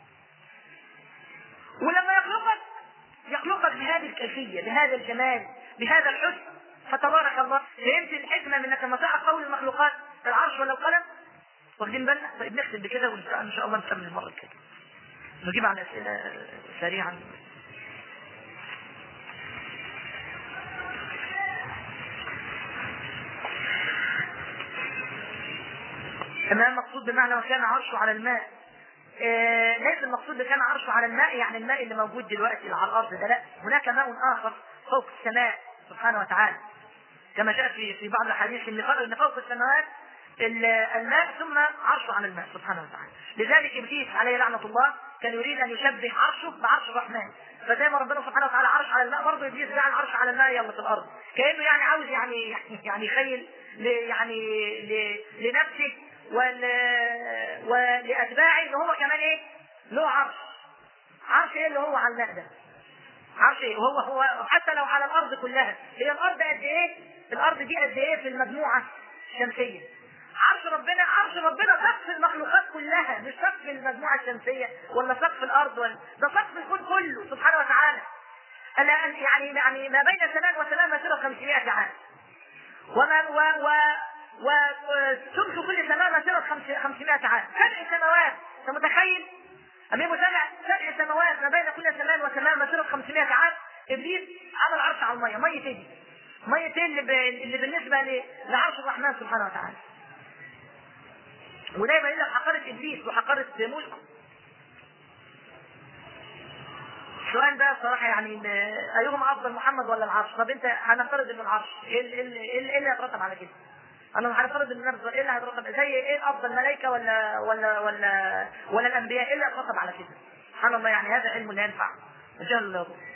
ولما يخلقك يخلقك بهذه الكيفيه، بهذا الجمال، بهذا الحسن. فتبارك الله. فهمت الحكمه من انك لما تعرف قول المخلوقات العرش ولا القلم؟ واخدين بالنا؟ طيب نختم بكده وان شاء الله نكمل المره الجايه. نجيب على اسئله سريعا. ما المقصود بمعنى وكان عرشه على الماء؟ آه ليس المقصود بكان عرشه على الماء يعني الماء اللي موجود دلوقتي على الارض ده، لا. هناك ماء اخر فوق السماء سبحانه وتعالى، كما جاء في في بعض الاحاديث ان فوق السماوات الماء ثم عرشه على الماء سبحانه وتعالى. لذلك ابليس عليه لعنه الله كان يريد ان يشبه عرشه بعرش الرحمن. فزي ما ربنا سبحانه وتعالى عرش على الماء، برضه ابليس جعل عرش على الماء يلا في الارض، كانه يعني عاوز يعني يعني يخيل يعني لنفسه ولاتباعه ان هو كمان ايه؟ له عرش. عرش ايه اللي هو على الماء ده؟ عرش ايه؟ وهو هو حتى لو على الارض كلها، هي الارض قد ايه؟ الارض دي قد ايه في المجموعه الشمسيه؟ عرش ربنا عرش ربنا سقف المخلوقات كلها، مش سقف المجموعه الشمسيه ولا سقف الارض، ولا ده سقف الكون كله سبحانه وتعالى. يعني يعني ما بين سماء وسماء مسيره خمسمائة عام، وما و و وسمك كل سماء مسيره خمسمائة عام. سبع سماوات، انت متخيل؟ امام سبع سبع سماوات ما بين كل سماء وسماء مسيره خمسمائة عام. ابليس عمل عرش على الميه. ميه ايه دي؟ ميه ايه اللي, ب... اللي بالنسبه لعرش الرحمن سبحانه وتعالى؟ وده يبين لك حقارة ابليس وحقارة ملكه. السؤال ده صراحة يعني ايهما افضل، محمد ولا العرش؟ طب انت هنفترض ان العرش، ايه اللي ايه اللي هيترتب على كده؟ انا هنفترض ان النبي ايه اللي هيترتب؟ زي ايه الافضل، ملائكة ولا ولا ولا ولا الانبياء؟ ايه اللي هيترتب على كده؟ سبحان الله. يعني هذا علم لا ينفع وجهل لا يضر.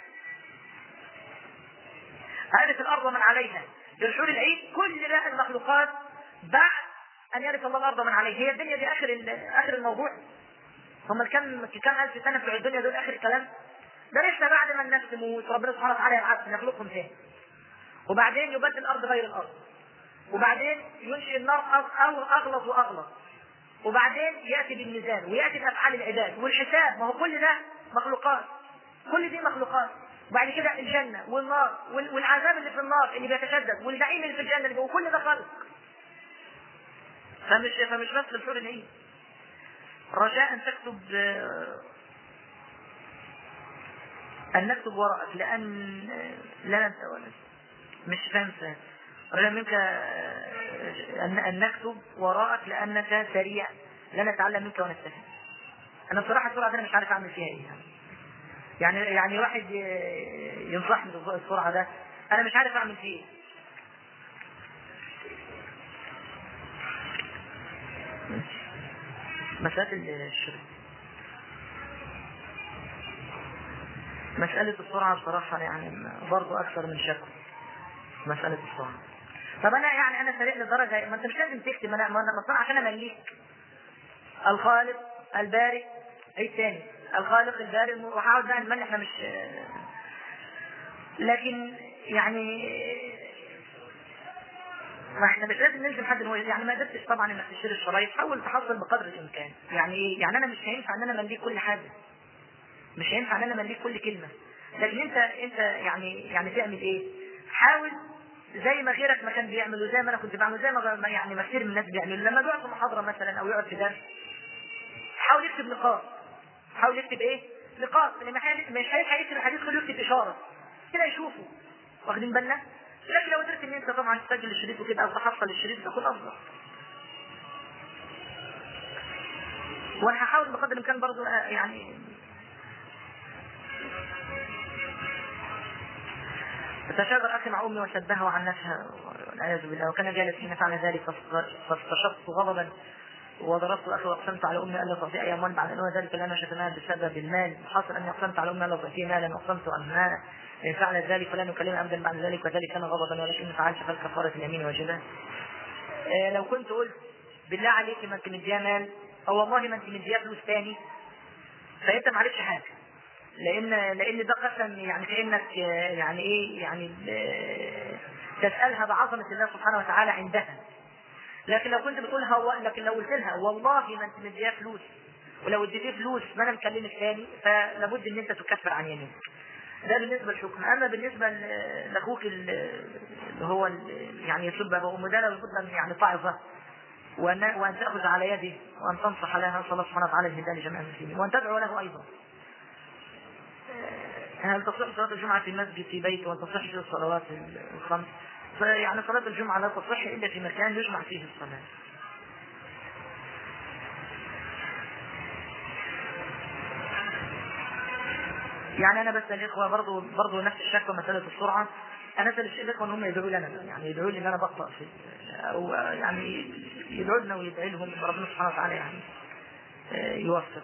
هذه الارض ومن عليها بالحور العين، كل ده المخلوقات بعد ان يرث الله الارض من عليه. هي الدنيا دي اخر اخر الموضوع. هم كم كم الف سنه في الدنيا دول اخر الكلام؟ ده لسه بعد ما الناس تموت ربنا سبحانه وتعالى يبعثهم يخلقهم تاني، وبعدين يبدل الارض غير الارض، وبعدين ينشئ النار اغلظ واغلظ، وبعدين ياتي بالميزان وياتي بافعال العباد والحساب. ما هو كل ده مخلوقات، كل دي مخلوقات. وبعد كده الجنه والنار والعذاب اللي في النار اللي بيتشدد والنعيم اللي في الجنه اللي وكل ده خلق. فمش فمش بس الحور العين. رجاء ان تكتب ان نكتب وراءك لان لا ننسى ولا مش فانسى. رجاء منك ان نكتب وراءك لانك سريع، لا نتعلم منك ونستفيد. انا بصراحه السرعه دي انا مش عارف اعمل فيها ايه يعني يعني يعني واحد ينصحني بالسرعه ده انا مش عارف اعمل فيه ايه. مساله الشرك، مساله السرعه بصراحه يعني برضو اكثر من شكوى مساله السرعه. طب انا يعني انا سريع لدرجه ما انت مش لازم تكتب، انا ما انا عشان امليك الخالق البارئ اي تاني الخالق البارئ وهقعد بقى نملي احنا مش، لكن يعني ما احنا مش لازم نلزم حد انه يعني ما قدرتش طبعا انك تشتري الشرايط حاول تحصل بقدر الامكان. يعني ايه؟ يعني انا مش هينفع ان انا امليك كل حاجه، مش هينفع ان انا امليك كل كلمه، لكن انت انت يعني يعني تعمل ايه؟ حاول زي ما غيرك ما كان بيعمل وزي ما انا كنت بعمل زي ما يعني ما كثير من الناس بيعملوا لما بيقعد في محاضره مثلا او يقعد في درس حاول يكتب نقاط، حاول يكتب ايه؟ نقاط، لان مش هيلحق يكتب الحديث كله يكتب اشاره كده يشوفه، واخدين بالنا؟ لكن لو قدرت ان انت طبعا تسجل الشريط وكده او تحصل الشريط تكون افضل. وانا هحاول بقدر الامكان برضه يعني تشاجر اخي مع امي وشبهه عن نفسها والعياذ بالله، وكان جالس حين فعل ذلك فاستشرت غضبا وضربت اخي واقسمت على امي الا تعطي اي اموال بعد ان ذلك لما شتمها بسبب المال، حصل اني اقسمت على امي الا تعطيه مالا واقسمت انها ان فعلت ذلك فلا نكلمها ابدا بعد ذلك، وذلك كان غضبا ولكن فعلت فالكفاره اليمين واجبها. إيه لو كنت قلت بالله عليك ما انت مديها مال او والله ما انت مديها فلوس ثاني فانت ما عرفتش حاجه، لان لان ده قسم يعني كانك يعني ايه يعني تسالها بعظمه الله سبحانه وتعالى عندها. لكن لو كنت بتقولها و... لكن لو قلت لها والله ما انت مديها فلوس ولو اديتيه فلوس ما انا مكلمك ثاني فلابد ان انت تكفر عن يمينك. ده بالنسبه للحكم. اما بالنسبه لاخوك اللي هو يعني يسب ابو امه ده لابد ان يعني تعظه وان وان تاخذ على يده وان تنصح لها، نسال الله سبحانه وتعالى الهدايه لجميع المسلمين وان تدعو له ايضا. هل تصح صلاه الجمعه في المسجد في بيت وان تصح في الصلوات الخمس؟ فيعني صلاه الجمعه لا تصح الا في مكان يجمع فيه الصلاه. يعني انا بس الاخوه برضه برضه نفس الشكوى مساله السرعه، انا اسال الاخوه ان هم يدعوا لنا يعني يدعوا لي ان انا بقرا في او يعني يدعوا لنا ويدعي لهم ربنا سبحانه وتعالى يعني يوفق.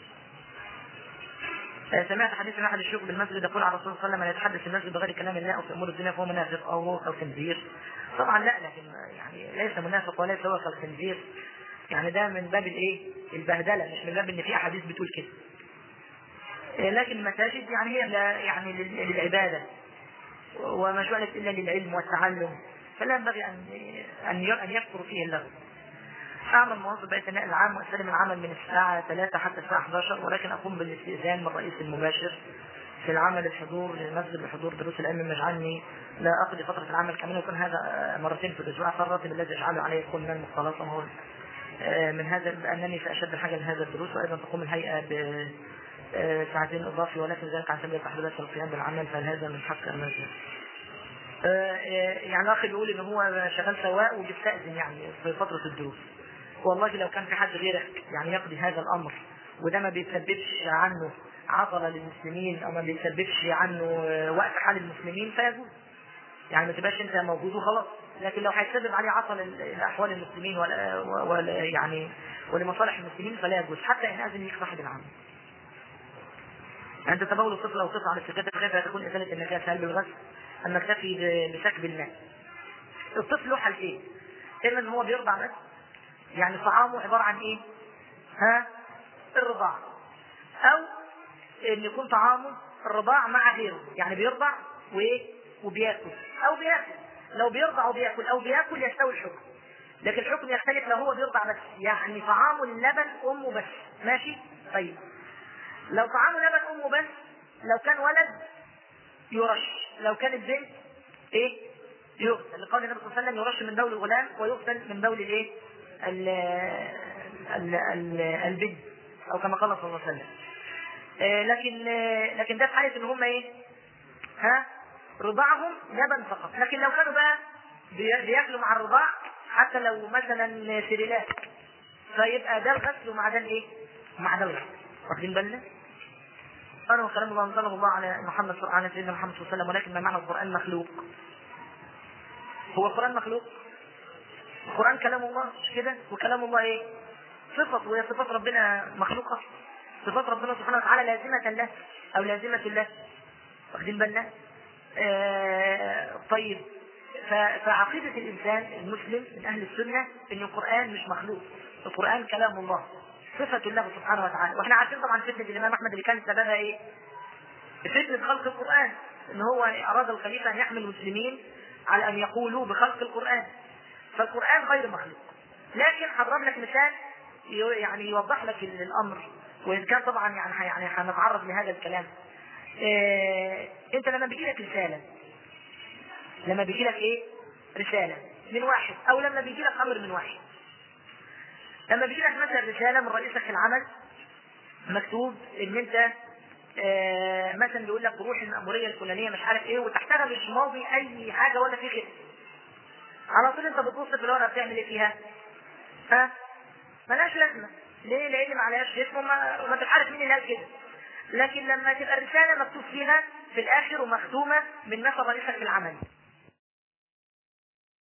سمعت حديث احد الشيوخ بالمسجد يقول على الرسول صلى الله عليه وسلم من يتحدث في المسجد بغير كلام الله او في امور الدنيا فهو منافق او هو كالخنزير. طبعا لا، لكن يعني ليس منافق وليس هو كالخنزير، يعني ده من باب الايه؟ البهدله، مش من باب ان في احاديث بتقول كده. لكن المساجد يعني هي يعني للعباده وما جعلت الا للعلم والتعلم، فلا ينبغي ان ان يكثر فيه اللغو. اعمل موظف بيت النقل العام واستلم العمل من الساعه ثلاثة حتى الساعه احد عشر، ولكن اقوم بالاستئذان من الرئيس المباشر في العمل الحضور للمسجد بحضور دروس العلم مما يجعلني لا اقضي فتره العمل كامله، ويكون هذا مرتين في الاسبوع، فالراتب الذي اجعله عليه يكون من المختلطه وهو من هذا بانني ساشد الحاجه لهذا الدروس، وايضا تقوم الهيئه ب ساعتين اضافي ولكن ذلك عن سبيل التحضيرات والقيام بالعمل، فهذا من حق المسجد. يعني اخي بيقول ان هو شغال سواق وبيستأذن يعني في فتره الدروس. والله لو كان في حد غيرك يعني يقضي هذا الامر وده ما بيسببش عنه عطلة للمسلمين او ما بيسببش عنه وقت حال المسلمين فيجوز، يعني ما تبقاش انت موجود وخلاص. لكن لو هيسبب عليه عطل الاحوال المسلمين ولا, ولا يعني ولمصالح المسلمين فلا يجوز حتى ان اذن ليك صاحب العمل. انت تبول الطفل او طفل على السكات خايف تكون ازاله النجاسه هل بالغسل ان نكتفي بسكب الماء؟ الطفل له حالتين، اما ان هو بيرضع بس يعني طعامه عباره عن ايه؟ ها؟ الرضاعه، او ان يكون طعامه الرضاع مع غيره يعني بيرضع وايه؟ وبياكل او بياكل. لو بيرضع وبياكل او بياكل يستوي الحكم، لكن الحكم يختلف لو هو بيرضع بس يعني طعامه اللبن امه بس ماشي. طيب لو طعامه لبن امه بس لو كان ولد يرش، لو كانت بنت ايه؟ يغسل، لقول النبي صلى الله عليه وسلم يرش من بول الغلام ويغسل من بول الايه؟ البنت او كما قال صلى الله عليه وسلم. آه لكن آه لكن ده في حاله ان هم ايه؟ ها؟ رضاعهم لبن فقط. لكن لو كانوا بقى بياكلوا مع الرضاع حتى لو مثلا سيريلاك فيبقى ده الغسل ومع ده الايه؟ مع ده الغسل. واخدين بالنا؟ قالوا كلام الله انزله الله على محمد على سيدنا محمد صلى الله عليه وسلم، ولكن ما معنى القرآن مخلوق؟ هو القرآن مخلوق؟ القرآن كلام الله مش كده؟ وكلام الله ايه؟ صفة، وهي صفات ربنا مخلوقة؟ صفات ربنا سبحانه وتعالى لازمة له او لازمة له. واخدين بالنا؟ آه طيب، فعقيدة الإنسان المسلم من أهل السنة إن القرآن مش مخلوق، القرآن كلام الله صفة له سبحانه وتعالى. وإحنا عارفين طبعا فتنة الإمام أحمد اللي كانت سببها إيه؟ فتنة خلق القرآن، إن هو أراد الخليفة أن يحمل المسلمين على أن يقولوا بخلق القرآن، فالقرآن غير مخلوق. لكن هضرب لك مثال يعني يوضح لك الأمر، وإن كان طبعا يعني يعني هنتعرض لهذا الكلام. إيه أنت لما بيجي لك رسالة، لما بيجي لك ايه؟ رسالة من واحد، او لما بيجي لك امر من واحد. لما بيجي لك مثلا رسالة من رئيسك في العمل مكتوب ان انت آه مثلا بيقول لك روح المأمورية الفلانية مش عارف ايه، وتحتها مش ماضي اي حاجة ولا في كده، على طول انت بتبص في الورقة بتعمل ايه فيها؟ ها؟ ملهاش لازمة. ليه؟ لان ما عليهاش اسم وما, وما تبقاش مين اللي قال كده. لكن لما تبقى الرسالة مكتوب فيها في الاخر ومختومة من مثل رئيسك في العمل،